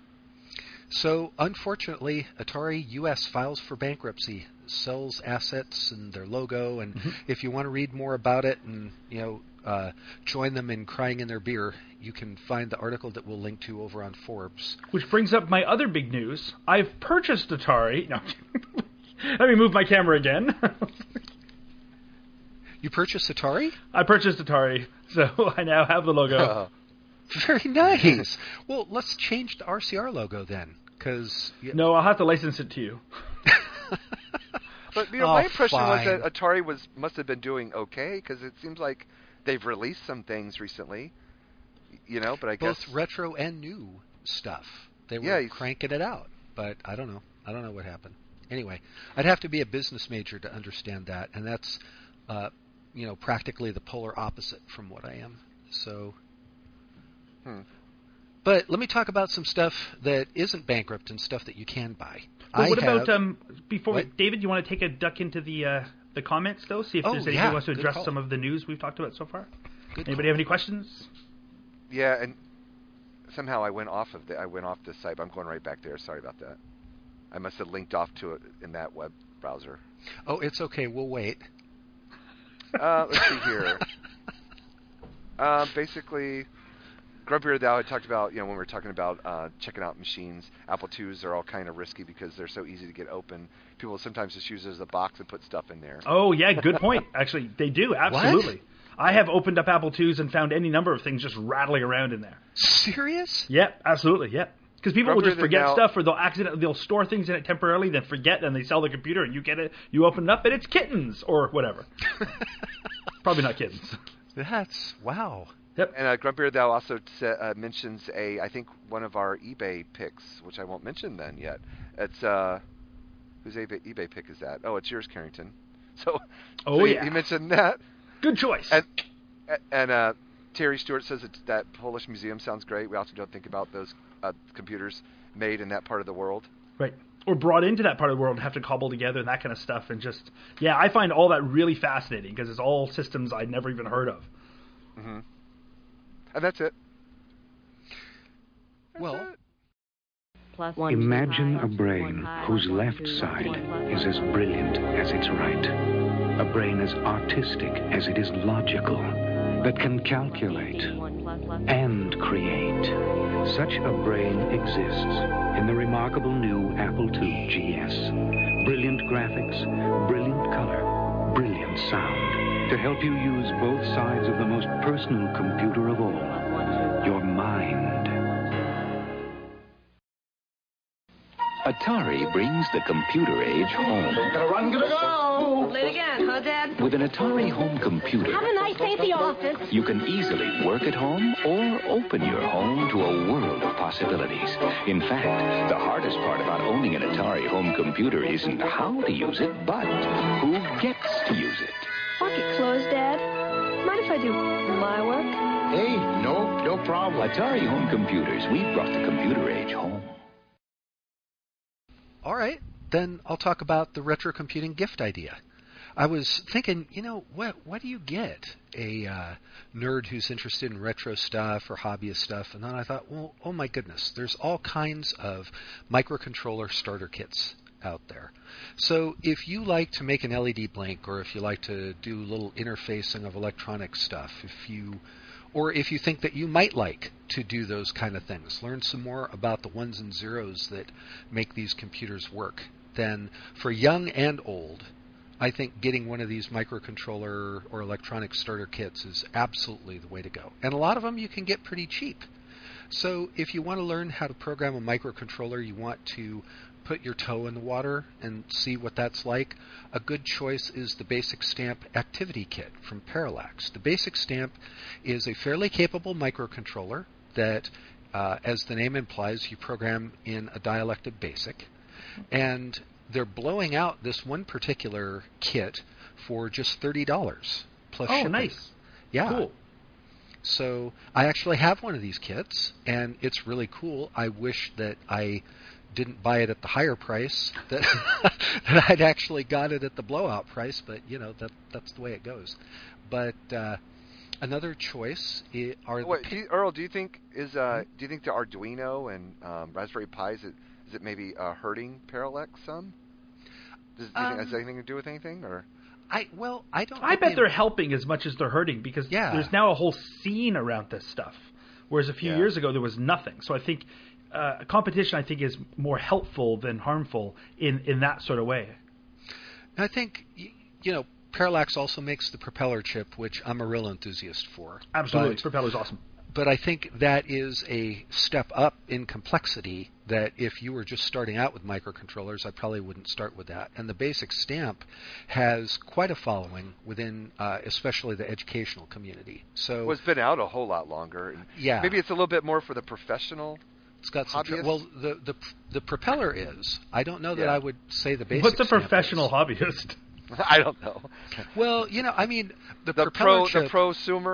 So, unfortunately, Atari US files for bankruptcy, sells assets and their logo, and if you want to read more about it and, join them in crying in their beer, you can find the article that we'll link to over on Forbes. Which brings up my other big news. I've purchased Atari. No. Let me move my camera again. You purchased Atari? I purchased Atari, so I now have the logo. Very nice. Well, let's change the RCR logo then, because... No, I'll have to license it to you. But my impression fine. was that Atari must have been doing okay, because it seems like they've released some things recently. But I guess both retro and new stuff. They were cranking it out, but I don't know. I don't know what happened. Anyway, I'd have to be a business major to understand that, and that's, practically the polar opposite from what I am. So, But let me talk about some stuff that isn't bankrupt and stuff that you can buy. Well, what about before what? David? You want to take a duck into the comments though? See if Oh, there's anybody yeah, who wants to good address call. some of the news we've talked about so far. Good Anybody call. have any questions? Yeah, and somehow I went off the site, but I'm going right back there. Sorry about that. I must have linked off to it in that web browser. Oh, it's okay. We'll wait. Let's see here. Basically, Grumpier Thou had talked about, when we were talking about checking out machines, Apple IIs are all kind of risky because they're so easy to get open. People sometimes just use it as a box and put stuff in there. Oh yeah, good point. Actually, they do absolutely. I have opened up Apple IIs and found any number of things just rattling around in there. Serious? Yep, absolutely. Yep. Because people will Grumpier just forget Thou- stuff, or they'll store things in it temporarily, then forget, and they sell the computer, and you get it, you open it up, and it's kittens or whatever. Probably not kittens. That's wow. Yep. And Grumpier Thou also mentions I think one of our eBay picks, which I won't mention then yet. It's whose eBay pick is that? Oh, it's yours, Carrington. So Yeah. he mentioned that. Good choice. And Terry Stewart says that Polish museum sounds great. We also don't think about those computers made in that part of the world. Right. Or brought into that part of the world and have to cobble together and that kind of stuff. And just, I find all that really fascinating because it's all systems I'd never even heard of. Mm-hmm. And that's it. Well, Imagine a brain whose left side is as brilliant as its right. A brain as artistic as it is logical, that can calculate and create. Such a brain exists in the remarkable new Apple II GS. Brilliant graphics, brilliant color, brilliant sound, to help you use both sides of the most personal computer of all, your mind. Atari brings the computer age home. Gotta run, gotta go! Play it again, huh, Dad? With an Atari home computer, Have a nice day at the office. you can easily work at home or open your home to a world of possibilities. In fact, the hardest part about owning an Atari home computer isn't how to use it, but who gets to use it. Lock it closed, Dad. Mind if I do my work? Hey, no problem. Atari home computers, we've brought the computer age home. all right. Then I'll talk about the retro computing gift idea. I was thinking, what do you get a nerd who's interested in retro stuff or hobbyist stuff? And then I thought, well, oh my goodness, there's all kinds of microcontroller starter kits out there. So if you like to make an LED blink, or if you like to do a little interfacing of electronic stuff, if you think that you might like to do those kind of things, learn some more about the ones and zeros that make these computers work, then for young and old, I think getting one of these microcontroller or electronic starter kits is absolutely the way to go. And a lot of them you can get pretty cheap. So if you want to learn how to program a microcontroller, you want to put your toe in the water and see what that's like, a good choice is the Basic Stamp Activity Kit from Parallax. The Basic Stamp is a fairly capable microcontroller that, as the name implies, you program in a dialect of BASIC. And they're blowing out this one particular kit for just $30 plus shipping. Oh, nice. Yeah. Cool. So I actually have one of these kits, and it's really cool. I wish that I didn't buy it at the higher price, that that I'd actually got it at the blowout price, but that's the way it goes. But another choice are Earl, do you think the Arduino and Raspberry Pi is it maybe hurting Parallax some? Do you think has anything to do with anything, or? I don't. I bet they're helping as much as they're hurting because Yeah. there's now a whole scene around this stuff, whereas a few Yeah. years ago there was nothing. So I think competition, I think, is more helpful than harmful in that sort of way. I think Parallax also makes the propeller chip, which I'm a real enthusiast for. Absolutely, propeller's awesome. But I think that is a step up in complexity that if you were just starting out with microcontrollers, I probably wouldn't start with that. And the Basic Stamp has quite a following within especially the educational community. So Well, it's been out a whole lot longer. And Yeah. Maybe it's a little bit more for the professional. it's got some hobbyist? well, the propeller is. I don't know that Yeah. I would say the Basic What's a Stamp professional is. hobbyist? I don't know. Well, I mean, the The propeller chip, prosumer.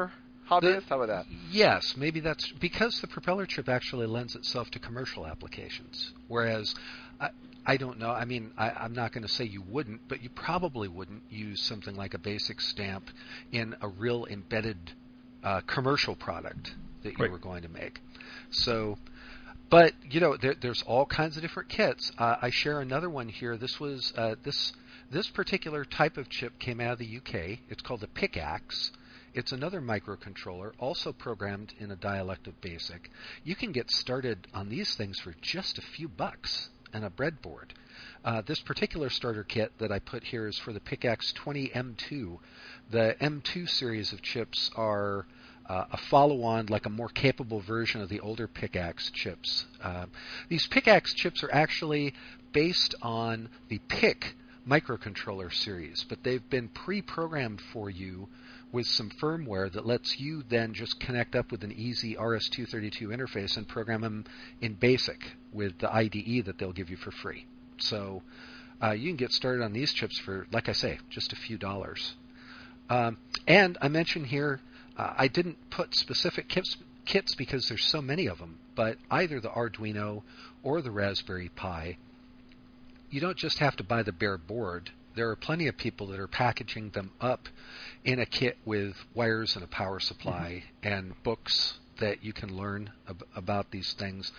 Hobbyist? How about that? Yes, maybe that's because the propeller chip actually lends itself to commercial applications. Whereas, I don't know. I mean, I'm not going to say you wouldn't, but you probably wouldn't use something like a basic stamp in a real embedded commercial product that you were going to make. So, but there's all kinds of different kits. I share another one here. This was this particular type of chip came out of the UK. It's called the Pickaxe. It's another microcontroller, also programmed in a dialect of BASIC. You can get started on these things for just a few bucks and a breadboard. This particular starter kit that I put here is for the Pickaxe 20 M2. The M2 series of chips are a follow-on, like a more capable version of the older Pickaxe chips. These Pickaxe chips are actually based on the PIC microcontroller series, but they've been pre-programmed for you with some firmware that lets you then just connect up with an easy RS-232 interface and program them in BASIC with the IDE that they'll give you for free. So you can get started on these chips for, like I say, just a few dollars. And I mentioned here, I didn't put specific kits because there's so many of them, but either the Arduino or the Raspberry Pi, you don't just have to buy the bare board. There are plenty of people that are packaging them up in a kit with wires and a power supply and books that you can learn about these things.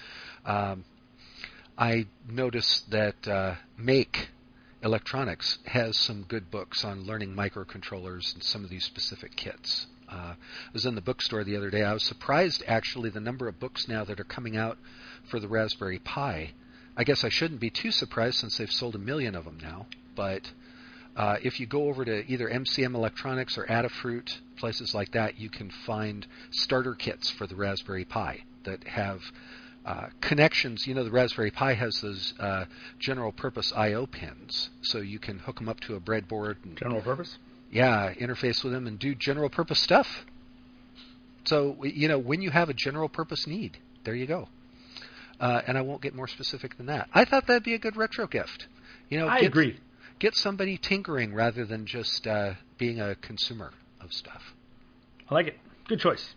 I noticed that Make Electronics has some good books on learning microcontrollers and some of these specific kits. I was in the bookstore the other day. I was surprised, actually, the number of books now that are coming out for the Raspberry Pi. I guess I shouldn't be too surprised since they've sold 1 million of them now, but if you go over to either MCM Electronics or Adafruit, places like that, you can find starter kits for the Raspberry Pi that have connections. The Raspberry Pi has those general purpose I/O pins, so you can hook them up to a breadboard. And, general purpose? Yeah, interface with them and do general purpose stuff. So, when you have a general purpose need, there you go. And I won't get more specific than that. I thought that'd be a good retro gift. I agree. Get somebody tinkering rather than just being a consumer of stuff. I like it. Good choice.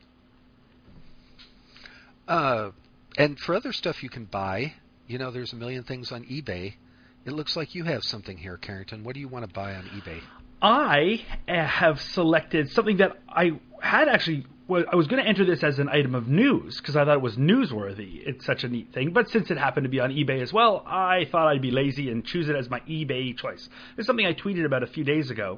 And for other stuff you can buy, there's a million things on eBay. It looks like you have something here, Carrington. What do you want to buy on eBay? I have selected something that I had actually... I was going to enter this as an item of news because I thought it was newsworthy. It's such a neat thing. But since it happened to be on eBay as well, I thought I'd be lazy and choose it as my eBay choice. This is something I tweeted about a few days ago.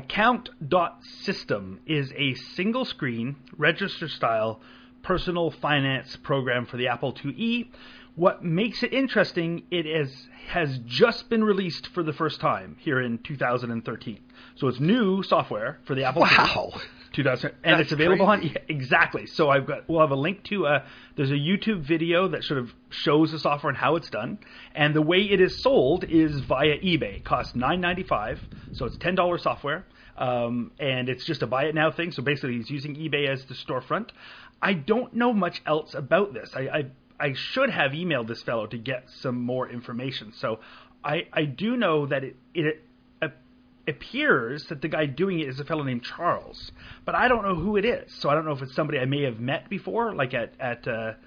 Account.system is a single-screen, register-style personal finance program for the Apple IIe. What makes it interesting, it has just been released for the first time here in 2013. So it's new software for the Apple Wow. 2000, and it's available on exactly. So we'll have a link to there's a YouTube video that sort of shows the software and how it's done. And the way it is sold is via eBay. It costs $9.95, so it's $10 software, and it's just a buy it now thing. So basically, he's using eBay as the storefront. I don't know much else about this. I should have emailed this fellow to get some more information. So I do know that it appears that the guy doing it is a fellow named Charles, but I don't know who it is. So I don't know if it's somebody I may have met before, like at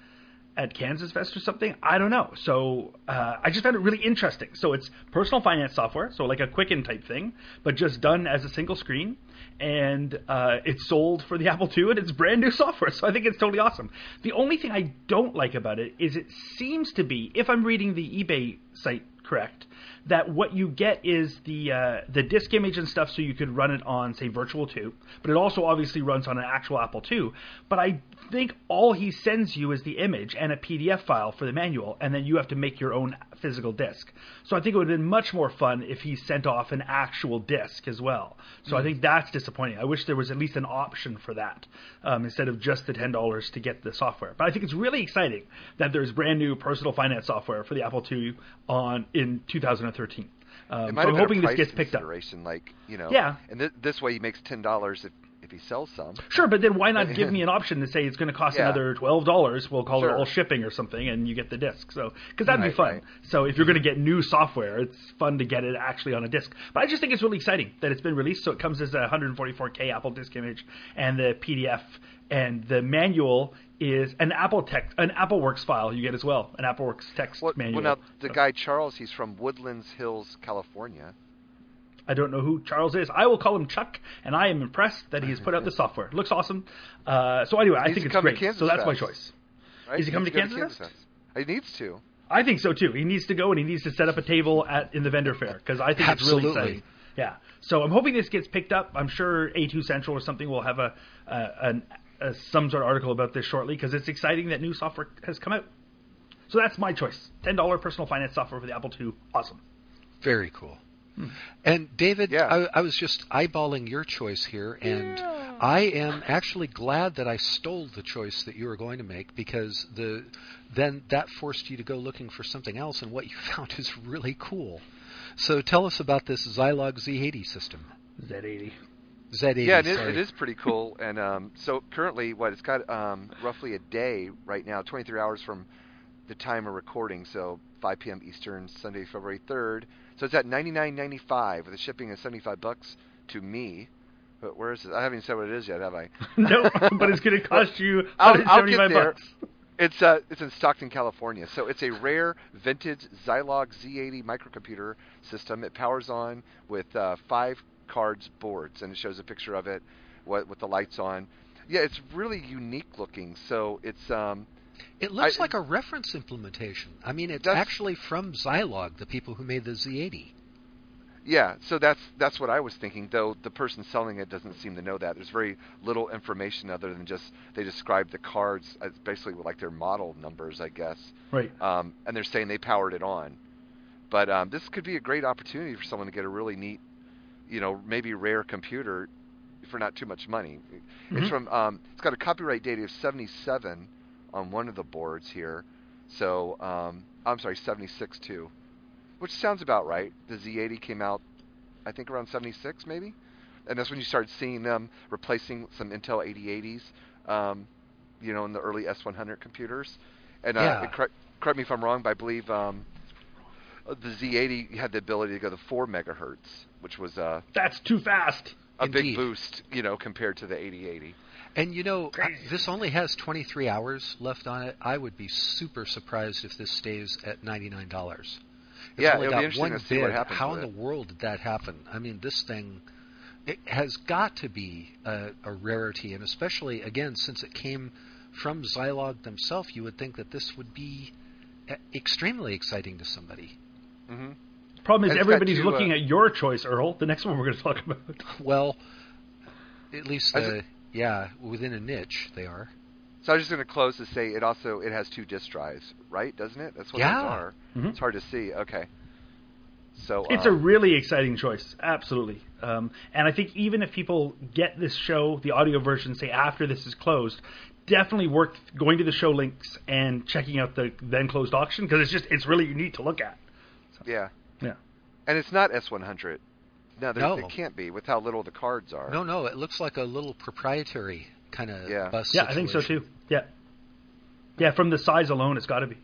Kansas Fest or something. I don't know. So I just found it really interesting. So it's personal finance software, so like a Quicken type thing, but just done as a single screen. And it's sold for the Apple II, and it's brand new software. So I think it's totally awesome. The only thing I don't like about it is it seems to be, if I'm reading the eBay site correct, that what you get is the disk image and stuff, so you could run it on, say, Virtual 2. But it also obviously runs on an actual Apple II. But I think all he sends you is the image and a PDF file for the manual, and then you have to make your own physical disk. So I think it would have been much more fun if he sent off an actual disk as well. So I think that's disappointing. I wish there was at least an option for that instead of just the $10 to get the software. But I think it's really exciting that there's brand new personal finance software for the Apple II in 2013. So I'm hoping this gets picked up. Like, yeah. And this way he makes $10 if he sells some. Sure, but then why not give me an option to say it's going to cost another $12? We'll call it all shipping or something, and you get the disc. So, because that'd be fun. Right. So if you're going to get new software, it's fun to get it actually on a disc. But I just think it's really exciting that it's been released. So it comes as a 144K Apple disk image and the PDF, and the manual is an AppleWorks file you get as well, an AppleWorks text manual. Well, now the guy Charles, he's from Woodlands Hills, California. I don't know who Charles is. I will call him Chuck, and I am impressed that he has put out the software. It looks awesome. So anyway, I think it's great. So that's my choice. Right? Is he coming to Kansas Fest? He needs to. I think so too. He needs to go, and he needs to set up a table in the vendor fair, because I think it's really exciting. Yeah. So I'm hoping this gets picked up. I'm sure A2 Central or something will have some sort of article about this shortly, because it's exciting that new software has come out. So that's my choice. $10 personal finance software for the Apple II. Awesome. Very cool. And David, I was just eyeballing your choice here, and I am actually glad that I stole the choice that you were going to make, because then that forced you to go looking for something else, and what you found is really cool. So tell us about this Zilog Z80 system. Z80. Yeah, it is pretty cool. And so currently, it's got roughly a day right now, 23 hours from the time of recording, so 5 p.m. Eastern, Sunday, February 3rd. So it's at $99.95 with the shipping of $75 to me. But where is it? I haven't even said what it is yet, have I? No, but it's going to cost you I'll get there. $175. It's in Stockton, California. So it's a rare vintage Zilog Z80 microcomputer system. It powers on with 5 cards boards, and it shows a picture of it with the lights on. Yeah, it's really unique looking. So it's it looks like a reference implementation. I mean, it's actually from Zilog, the people who made the Z80. Yeah, so that's what I was thinking, though the person selling it doesn't seem to know that. There's very little information other than just they describe the cards as basically like their model numbers, I guess. Right. And they're saying they powered it on. But this could be a great opportunity for someone to get a really neat, maybe rare computer for not too much money. Mm-hmm. It's from it's got a copyright date of 77 on one of the boards here. So, I'm sorry, 76 too. Which sounds about right. The Z80 came out, I think, around 76 maybe? And that's when you started seeing them replacing some Intel 8080s, in the early S100 computers. And correct me if I'm wrong, but I believe the Z80 had the ability to go to 4 megahertz, which was that's too fast. Big boost, compared to the 8080. And this only has 23 hours left on it. I would be super surprised if this stays at $99. It's only it'll got be interesting one to see bid. what happens. How in the world did that happen? I mean, this thing, it has got to be a rarity, and especially again since it came from Zilog themselves, you would think that this would be extremely exciting to somebody. Mm-hmm. Problem is, everybody's looking at your choice, Earl. The next one we're going to talk about. Well, at least within a niche they are. So I was just going to close to say it has 2 disk drives, right? Doesn't it? That's what those are. Mm-hmm. It's hard to see. Okay. So it's a really exciting choice, absolutely. And I think even if people get this show, the audio version, say after this is closed, definitely worth going to the show links and checking out the then closed auction, because it's really neat to look at. So, yeah. Yeah. And it's not S100. No, it can't be with how little the cards are. No, it looks like a little proprietary kind of bus situation. Yeah, I think so too. Yeah, from the size alone, it's got to be.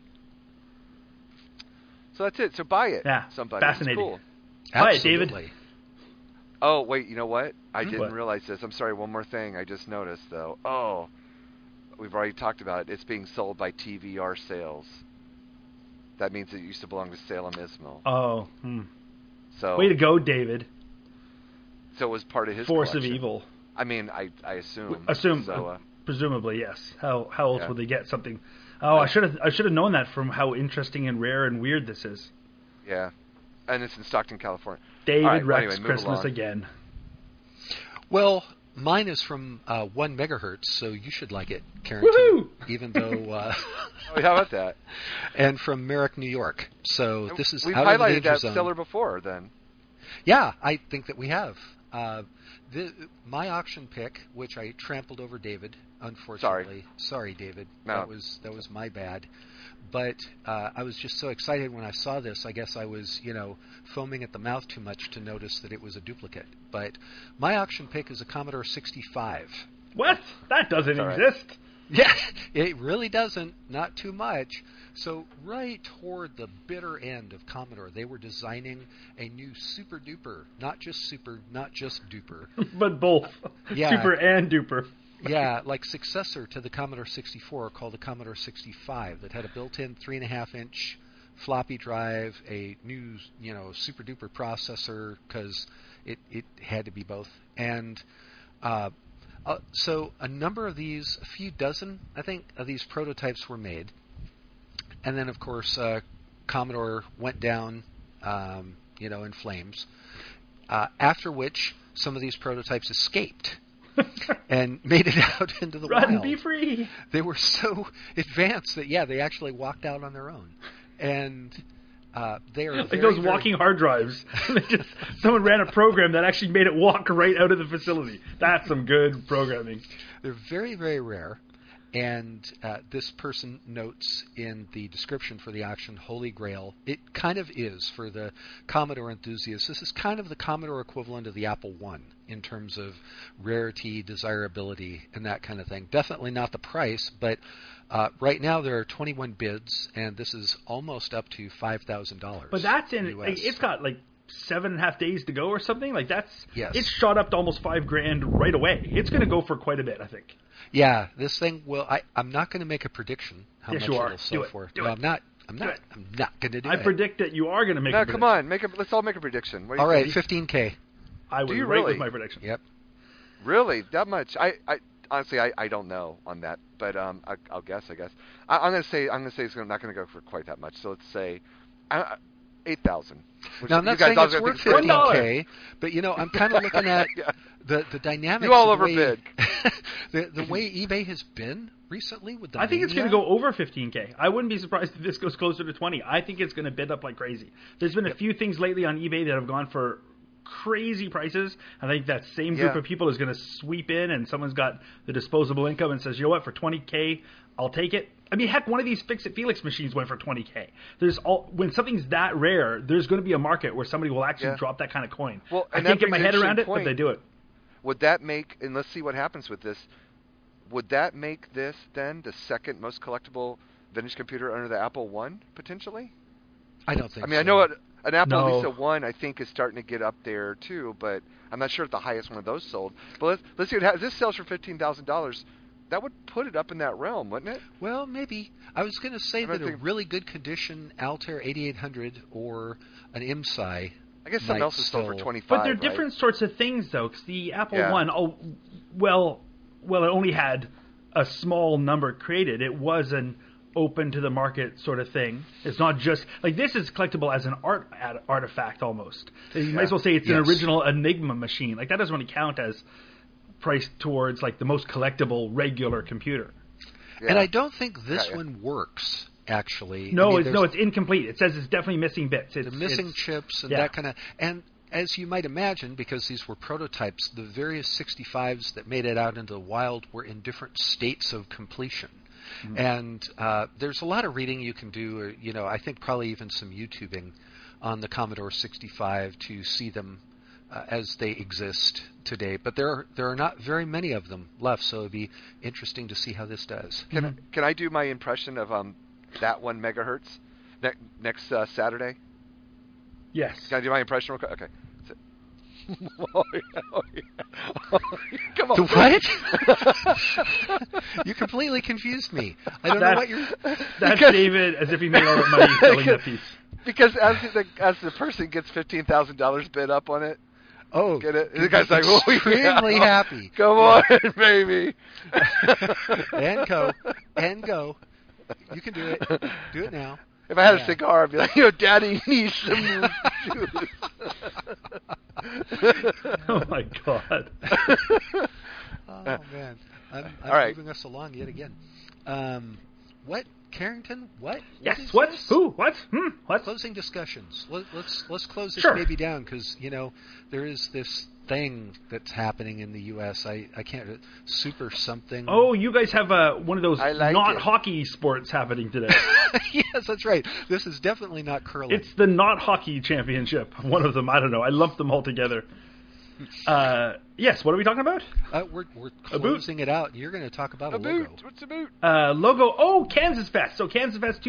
So that's it. So buy it, somebody. Fascinating. It's cool. Buy it, David. Oh, wait, you know what? I didn't realize this. I'm sorry, one more thing I just noticed, though. Oh, we've already talked about it. It's being sold by TVR Sales. That means it used to belong to Salem Ismail. Oh. So way to go, David. So it was part of his Force collection. of evil. I mean, I assume. Presumably, yes. How else would they get something? Oh, I should have known that from how interesting and rare and weird this is. Yeah, and it's in Stockton, California. David Rex Christmas again. Well, mine is from 1 megahertz, so you should like it, Karen. Woohoo! Even though. How about that? And from Merrick, New York. So this is we've out of the highlighted danger that zone. seller before, then. Yeah, I think that we have. My auction pick, which I trampled over David, unfortunately. Sorry, David. No. That was my bad. But I was just so excited when I saw this. I guess I was, foaming at the mouth too much to notice that it was a duplicate. But my auction pick is a Commodore 65. What? That doesn't All right. exist. Yeah, it really doesn't. Not too much. So right toward the bitter end of Commodore, they were designing a new super duper, not just duper. But both. Yeah. Super and duper. Yeah, like successor to the Commodore 64 called the Commodore 65 that had a built-in 3.5-inch floppy drive, a new, super duper processor because it had to be both. And so a number of these, a few dozen, I think, of these prototypes were made. And then, of course, Commodore went down, in flames. After which, some of these prototypes escaped and made it out into the Run, wild. be free. They were so advanced that, they actually walked out on their own. And they are Like very, those very- walking hard drives. Someone ran a program that actually made it walk right out of the facility. That's some good programming. They're very, very rare. And this person notes in the description for the auction, Holy Grail. It kind of is for the Commodore enthusiasts. This is kind of the Commodore equivalent of the Apple I in terms of rarity, desirability, and that kind of thing. Definitely not the price, but right now there are 21 bids, and this is almost up to $5,000. But that's in. US. Like, it's got like 7.5 days to go or something. Like that's. Yes. It's shot up to almost $5,000 right away. It's going to go for quite a bit, I think. Yeah, this thing will. I'm not going to make a prediction how Yes, much you are. it'll sell Do it. for. Do No, it. I'm not. I'm Do not. it. I'm not going to do I it. predict that you are going to make. No, a come prediction. on, let's all make a prediction. What do you All right, think? 15K. I Do was you right really? with my prediction. Yep. Really, that much? I honestly, I don't know on that, but I'll guess. I guess I'm gonna say it's not gonna go for quite that much. So let's say 8,000. Now I'm not saying it's worth $15K, but I'm kind of looking at Yeah. the dynamics. You all of the way- overbid. the way eBay has been recently with the. I think it's going to mania. go over 15K. I wouldn't be surprised if this goes closer to 20. I think it's going to bid up like crazy. There's been a few things lately on eBay that have gone for crazy prices. I think that same group Yeah. of people is going to sweep in, and someone's got the disposable income and says, "You know what? For 20K, I'll take it." I mean, heck, one of these Fix It Felix machines went for 20K. When something's that rare, there's going to be a market where somebody will actually Yeah. drop that kind of coin. Well, I and can't that get my brings head an around it, interesting but they do it. Would that make? And let's see what happens with this. Would that make this then the second most collectible vintage computer under the Apple I potentially? I don't think. I mean, I so. know an Apple No. Lisa 1 I think is starting to get up there too, but I'm not sure if the highest one of those sold. But let's see what happens. This sells for $15,000. That would put it up in that realm, wouldn't it? Well, maybe. I was going to say I that a think- really good condition Altair 8800 or an IMSI. I guess something might else is sold for still- 25. But they're right? different sorts of things, though, because the Apple Yeah. One, it only had a small number created. It was an open to the market sort of thing. It's not just like this is collectible as an artifact almost. You might as well say it's an Yes. original Enigma machine. Like that doesn't really count as priced towards like the most collectible regular computer. Yeah. And I don't think this Yeah. one works. Actually, No, I mean, it's incomplete. It says it's definitely missing bits. they're missing it's- chips and yeah. that kind of. And as you might imagine, because these were prototypes, the various 65s that made it out into the wild were in different states of completion. Mm-hmm. And there's a lot of reading you can do. I think probably even some YouTubing on the Commodore 65 to see them as they exist today. But there are not very many of them left, so it'd be interesting to see how this does. Can I do my impression of that 1 megahertz next Saturday? Yes. Can I do my impression real quick? Okay. Oh, yeah, oh, yeah. Come on. The what? You completely confused me. I don't know what you're. That's Because- David as if he made all that money selling that piece. Because as the person gets $15,000 bid up on it, Oh, get it? The guy's like, "Oh, yeah. extremely happy. Come on, baby." And go. You can do it. Do it now. If I had Yeah. a cigar, I'd be like, Daddy needs some new shoes. Oh my God. Oh man, I'm All right. moving us along yet again. What, Carrington? What? Yes. is What? this? Who? What? What? Closing discussions. Let's close this Sure. baby down because there is this thing that's happening in the U.S. I can't super something. Oh, you guys have one of those I like not it. hockey sports happening today. Yes, that's right. This is definitely not curling. It's the not hockey championship. One of them. I don't know. I lumped them all together. Yes. What are we talking about? We're closing it out. You're going to talk about a logo. What's a boot? Logo. Oh, Kansas Fest. So Kansas Fest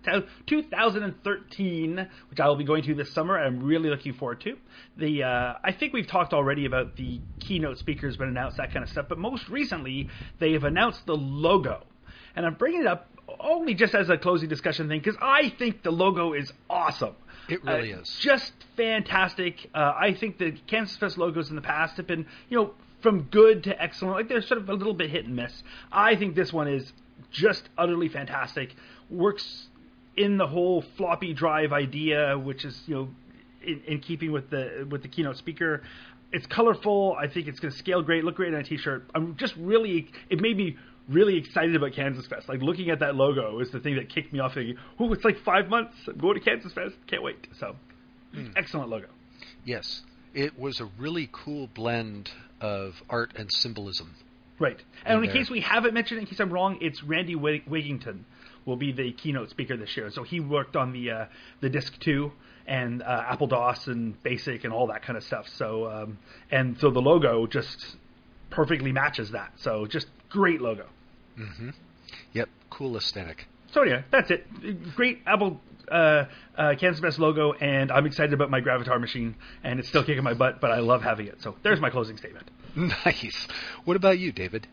2013, which I will be going to this summer. I'm really looking forward to. I think we've talked already about the keynote speakers been announced, that kind of stuff. But most recently, they have announced the logo, and I'm bringing it up only just as a closing discussion thing because I think the logo is awesome. It really is. Just fantastic. I think the Kansas Fest logos in the past have been, from good to excellent. Like they're sort of a little bit hit and miss. I think this one is just utterly fantastic. Works in the whole floppy drive idea, which is, in keeping with the keynote speaker. It's colorful. I think it's going to scale great, look great on a t-shirt. It made me really excited about Kansas Fest. Like looking at that logo is the thing that kicked me off thinking, oh, it's like 5 months. I'm going to Kansas Fest. Can't wait. So, excellent logo. Yes. It was a really cool blend of art and symbolism. Right. And in there. case we haven't mentioned it, in case I'm wrong, it's Randy Wigington will be the keynote speaker this year. So he worked on the Disc 2 and Apple DOS and BASIC and all that kind of stuff. So so the logo just perfectly matches that. So just great logo. Mm-hmm. Yep. Cool aesthetic. So yeah, that's it. Great Apple Kansas Fest logo, and I'm excited about my Gravatar machine, and it's still kicking my butt, but I love having it. So there's my closing statement. Nice. What about you, David?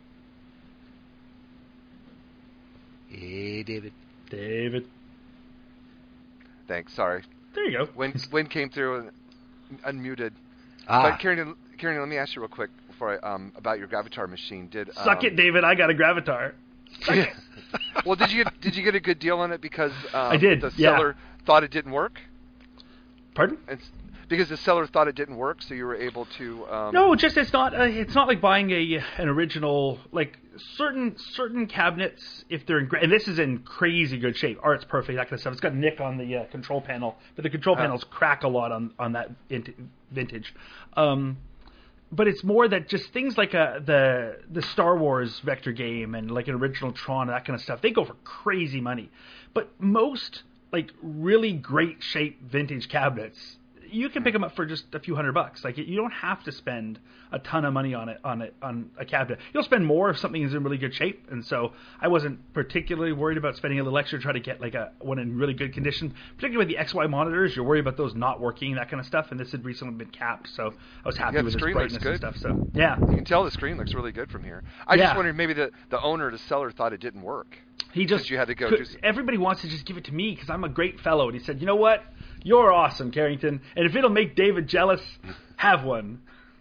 Hey, David. David. Thanks. Sorry. There you go. Wind came through and unmuted. Ah. But Karen, let me ask you real quick before I about your Gravatar machine. Suck it, David. I got a Gravatar. Suck it. Well, did you get a good deal on it because I did. The seller thought it didn't work? Pardon? Because the seller thought it didn't work, so you were able to. No, just it's not like buying an original, like certain cabinets if they're in and this is in crazy good shape. Art's perfect, that kind of stuff. It's got a nick on the control panel, but the control panels crack a lot on that vintage. But it's more that just things like the Star Wars vector game and like an original Tron, that kind of stuff, they go for crazy money. But most like really great shape vintage cabinets, you can pick them up for just a few $100. Like you don't have to spend a ton of money on a cabinet. You'll spend more if something is in really good shape. And so I wasn't particularly worried about spending a little extra to try to get like one in really good condition. Particularly with the XY monitors, you're worried about those not working, that kind of stuff. And this had recently been capped, so I was happy with its brightness and stuff. So yeah, you can tell the screen looks really good from here. I just wondered maybe the owner, the seller, thought it didn't work. He just you had to go. Everybody wants to just give it to me because I'm a great fellow. And he said, you know what? You're awesome, Carrington. And if it'll make David jealous, have one.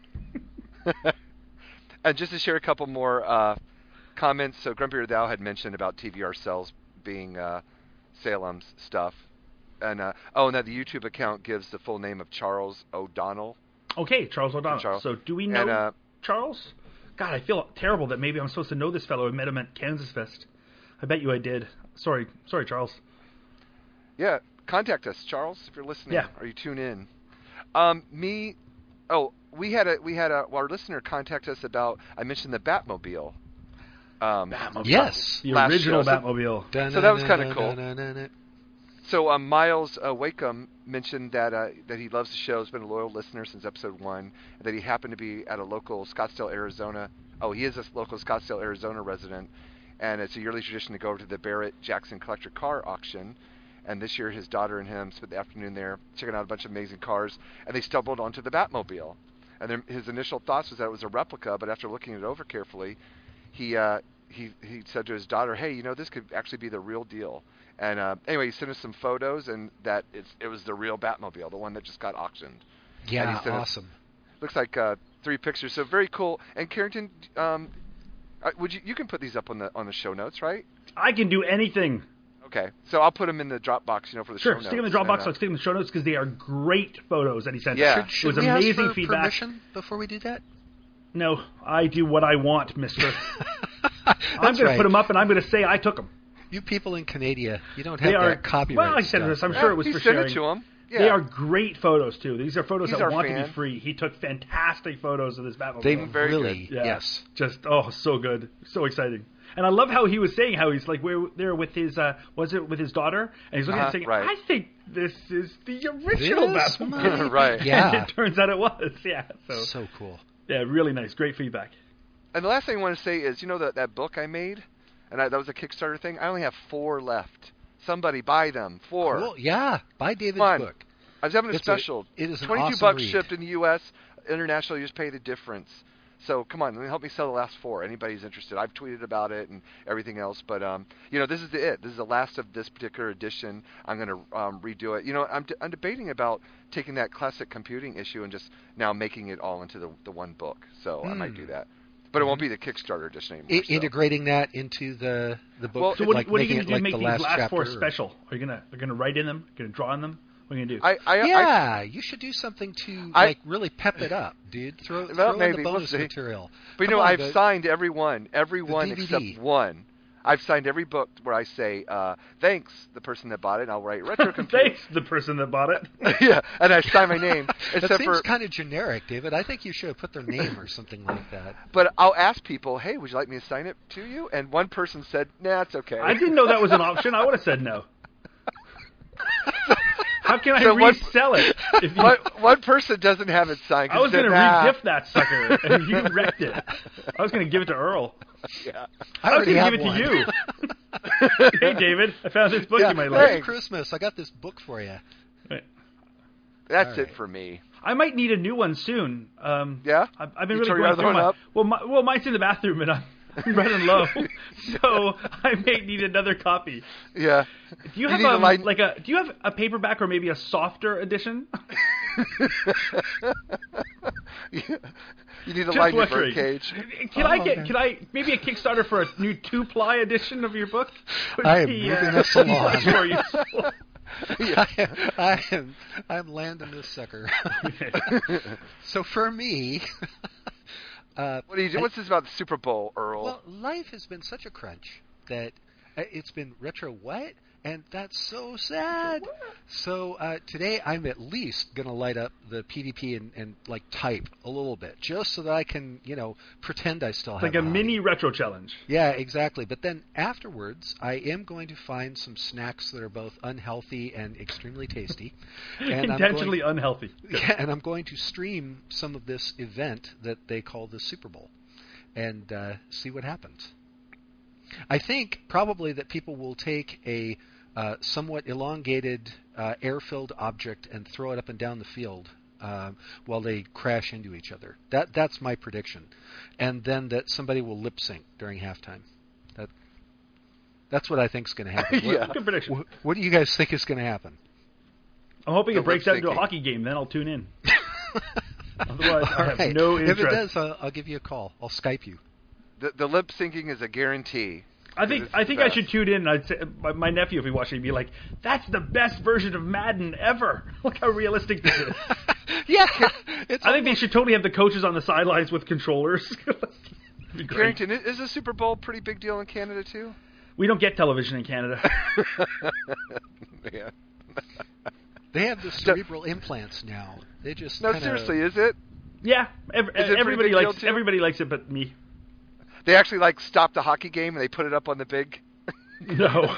And just to share a couple more comments. So Grumpy or Thou had mentioned about TVR cells being Salem's stuff. And and that the YouTube account gives the full name of Charles O'Donnell. Okay, Charles O'Donnell. Charles. So do we know Charles? God, I feel terrible that maybe I'm supposed to know this fellow. I met him at Kansas Fest. I bet you I did. Sorry, Charles. Yeah, contact us, Charles, if you're listening. Yeah. Or you tune in. We had our listener contact us about. I mentioned the Batmobile. Batmobile. Yes, the original show. Batmobile. So that was kind of cool. So Miles Wakeham mentioned that he loves the show. He's been a loyal listener since episode 1. And that he happened to be at a local Scottsdale, Arizona. Oh, he is a local Scottsdale, Arizona resident. And it's a yearly tradition to go over to the Barrett Jackson Collector Car Auction. And this year his daughter and him spent the afternoon there checking out a bunch of amazing cars. And they stumbled onto the Batmobile. And then his initial thoughts was that it was a replica. But after looking it over carefully, he said to his daughter, hey, this could actually be the real deal. And anyway, he sent us some photos, and that it was the real Batmobile, the one that just got auctioned. Yeah, awesome. Looks like 3 pictures, so very cool. And Carrington, you can put these up on the show notes, right? I can do anything. Okay, so I'll put them in the Dropbox, for the show notes. Sure, stick them in the Dropbox. I'll stick them in the show notes because they are great photos that he sent. Yeah, should it was we amazing ask for feedback. Permission before we do that? No, I do what I want, Mister. I'm going to right. put them up, and I'm going to say I took them. You people in Canada, you don't They have are that copyright well. I said stuff. this. I'm sure it was he for sent sharing. it to him. Yeah. They are great photos too. These are photos He's that our want to fan. be free. He took fantastic photos of this Batmobile. They Very really, Yeah. yes. Just so good, so exciting. And I love how he was saying how he's like we're there with his with his daughter, and he's looking at it saying, right. I think this is the original This Batmobile. might- Right. Yeah. And it turns out it was. Yeah. So cool. Yeah, really nice, great feedback. And the last thing I want to say is, that book I made, and that was a Kickstarter thing. I only have 4 left. Somebody buy them. 4. Cool. Yeah. Buy David's Come on. book. I was having a It special. is an 22 awesome bucks read. shipped in the U.S. International, you just pay the difference. So come on, help me sell the last 4. Anybody's interested. I've tweeted about it and everything else. But this is it. This is the last of this particular edition. I'm going to redo it. I'm debating about taking that classic computing issue and just now making it all into the one book. So I might do that. But it won't be the Kickstarter edition anymore. Integrating that into the book. Well, So what are you making going to do it to make the these last chapter 4 or- special? Are you going to write in them? Going to draw on them? What are you going to do? Yeah, you should do something to really pep it up, dude. Throw in maybe. the We'll bonus see. material. But Come on, I've signed every one DVD. except one. I've signed every book where I say, thanks, the person that bought it, and I'll write retro computer. Thanks, the person that bought it. Yeah, and I sign my name. That except seems for, kind of generic, David. I think you should have put their name or something like that. But I'll ask people, hey, would you like me to sign it to you? And one person said, nah, it's okay. I didn't know that was an option. I would have said no. How can I So one- resell it? If you, one person doesn't have it signed. 'cause I was he said, going to nah. re-gift that sucker, and you wrecked it. I was going to give it to Earl. Yeah. I was already going to give have it one. to you. Hey, David, I found this book Yeah, you might Merry like. Christmas! I got this book for you. That's All it right. for me. I might need a new one soon. Yeah? I've been You really tore going your other through one my... up? Well, mine's in the bathroom, and I'm running low, so I may need another copy. Yeah. Do you need have a line- do you have a paperback or maybe a softer edition? You need a Just line in your wondering. birdcage. Can I maybe a Kickstarter for a new 2-ply edition of your book? Would I am be, moving us along. much more useful. I'm landing this sucker. So for me, What do you do? What's this about the Super Bowl, Earl? well, life has been such a crunch that it's been retro what? And that's so sad. So today I'm at least going to light up the PDP and like type a little bit just so that I can, pretend I still have Like a hobby. mini retro challenge. Yeah, exactly. But then afterwards, I am going to find some snacks that are both unhealthy and extremely tasty. And Intentionally unhealthy. Yeah, and I'm going to stream some of this event that they call the Super Bowl and see what happens. I think probably that people will take a somewhat elongated air-filled object and throw it up and down the field while they crash into each other. That's my prediction. And then that somebody will lip sync during halftime. That's what I think is going to happen. Yeah. Good prediction. What do you guys think is going to happen? I'm hoping The it breaks out into a lip-syncing. hockey game. Then I'll tune in. Otherwise, I All have right. no If interest. it does, I'll give you a call. I'll Skype you. The lip syncing is a guarantee. I think It's I the think I best. should tune in. And I'd say my nephew, if he watched it, he'd be like, "That's the best version of Madden ever." Look how realistic this is. Yeah. It's I think they should totally have the coaches on the sidelines with controllers. It'd be great. Carrington, is the Super Bowl a pretty big deal in Canada too? We don't get television in Canada. Yeah. They have the cerebral implants now. They just No, kinda- seriously, is it? Yeah, it pretty everybody big deal, likes too? everybody likes it, but me. They actually stopped the hockey game and they put it up on the big. No.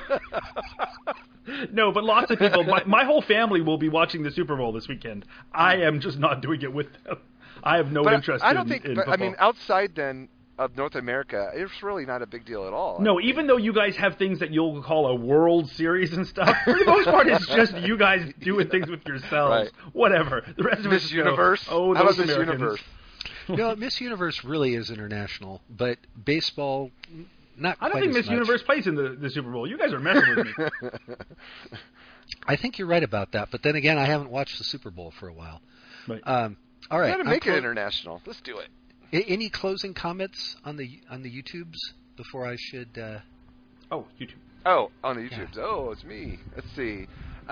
No, but lots of people. My whole family will be watching the Super Bowl this weekend. I am just not doing it with them. I have no But interest. I don't in, think. in But, I football. mean, outside then of North America, it's really not a big deal at all. No, even though you guys have things that you'll call a World Series and stuff, for the most part, it's just you guys doing things with yourselves. Right. Whatever. The rest of Miss us Universe. Go, oh, How those about Miss Americans. Universe? Miss Universe really is international, but baseball, not I don't quite think as Miss much. Universe plays in the Super Bowl. You guys are messing with me. I think you're right about that, but then again, I haven't watched the Super Bowl for a while. Right. All We right. gotta I'm make it clo- international. Let's do it. Any closing comments on the YouTubes before I should? Oh, YouTube. Oh, on the YouTubes. Oh, it's me. Let's see.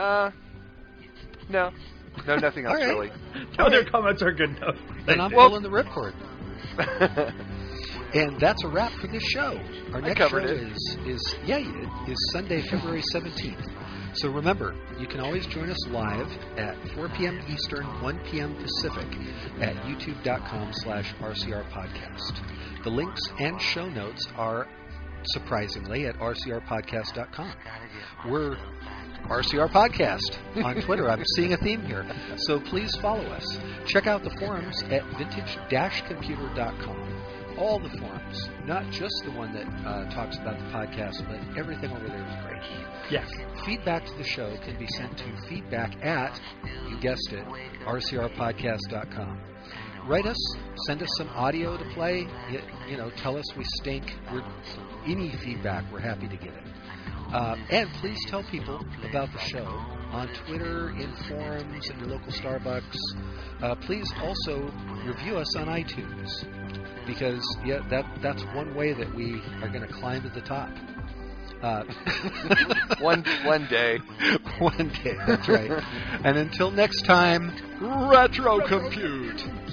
No, nothing else All right. really. No, their comments are good enough. Then I'm Well- pulling the ripcord. And that's a wrap for this show. Our next show covered it. is Sunday, February 17th. So remember, you can always join us live at 4 p.m. Eastern, 1 p.m. Pacific at youtube.com/RCR Podcast. The links and show notes are, surprisingly, at rcrpodcast.com. We're RCR Podcast on Twitter. I'm seeing a theme here. So please follow us. Check out the forums at vintage-computer.com. All the forums, not just the one that talks about the podcast, but everything over there is great. Yes. Feedback to the show can be sent to feedback@, you guessed it, rcrpodcast.com. Write us, send us some audio to play, tell us we stink. Any feedback, we're happy to get it. And please tell people about the show on Twitter, in forums, in your local Starbucks. Please also review us on iTunes, because that's one way that we are going to climb to the top. One day. One day, that's right. And until next time, retro compute.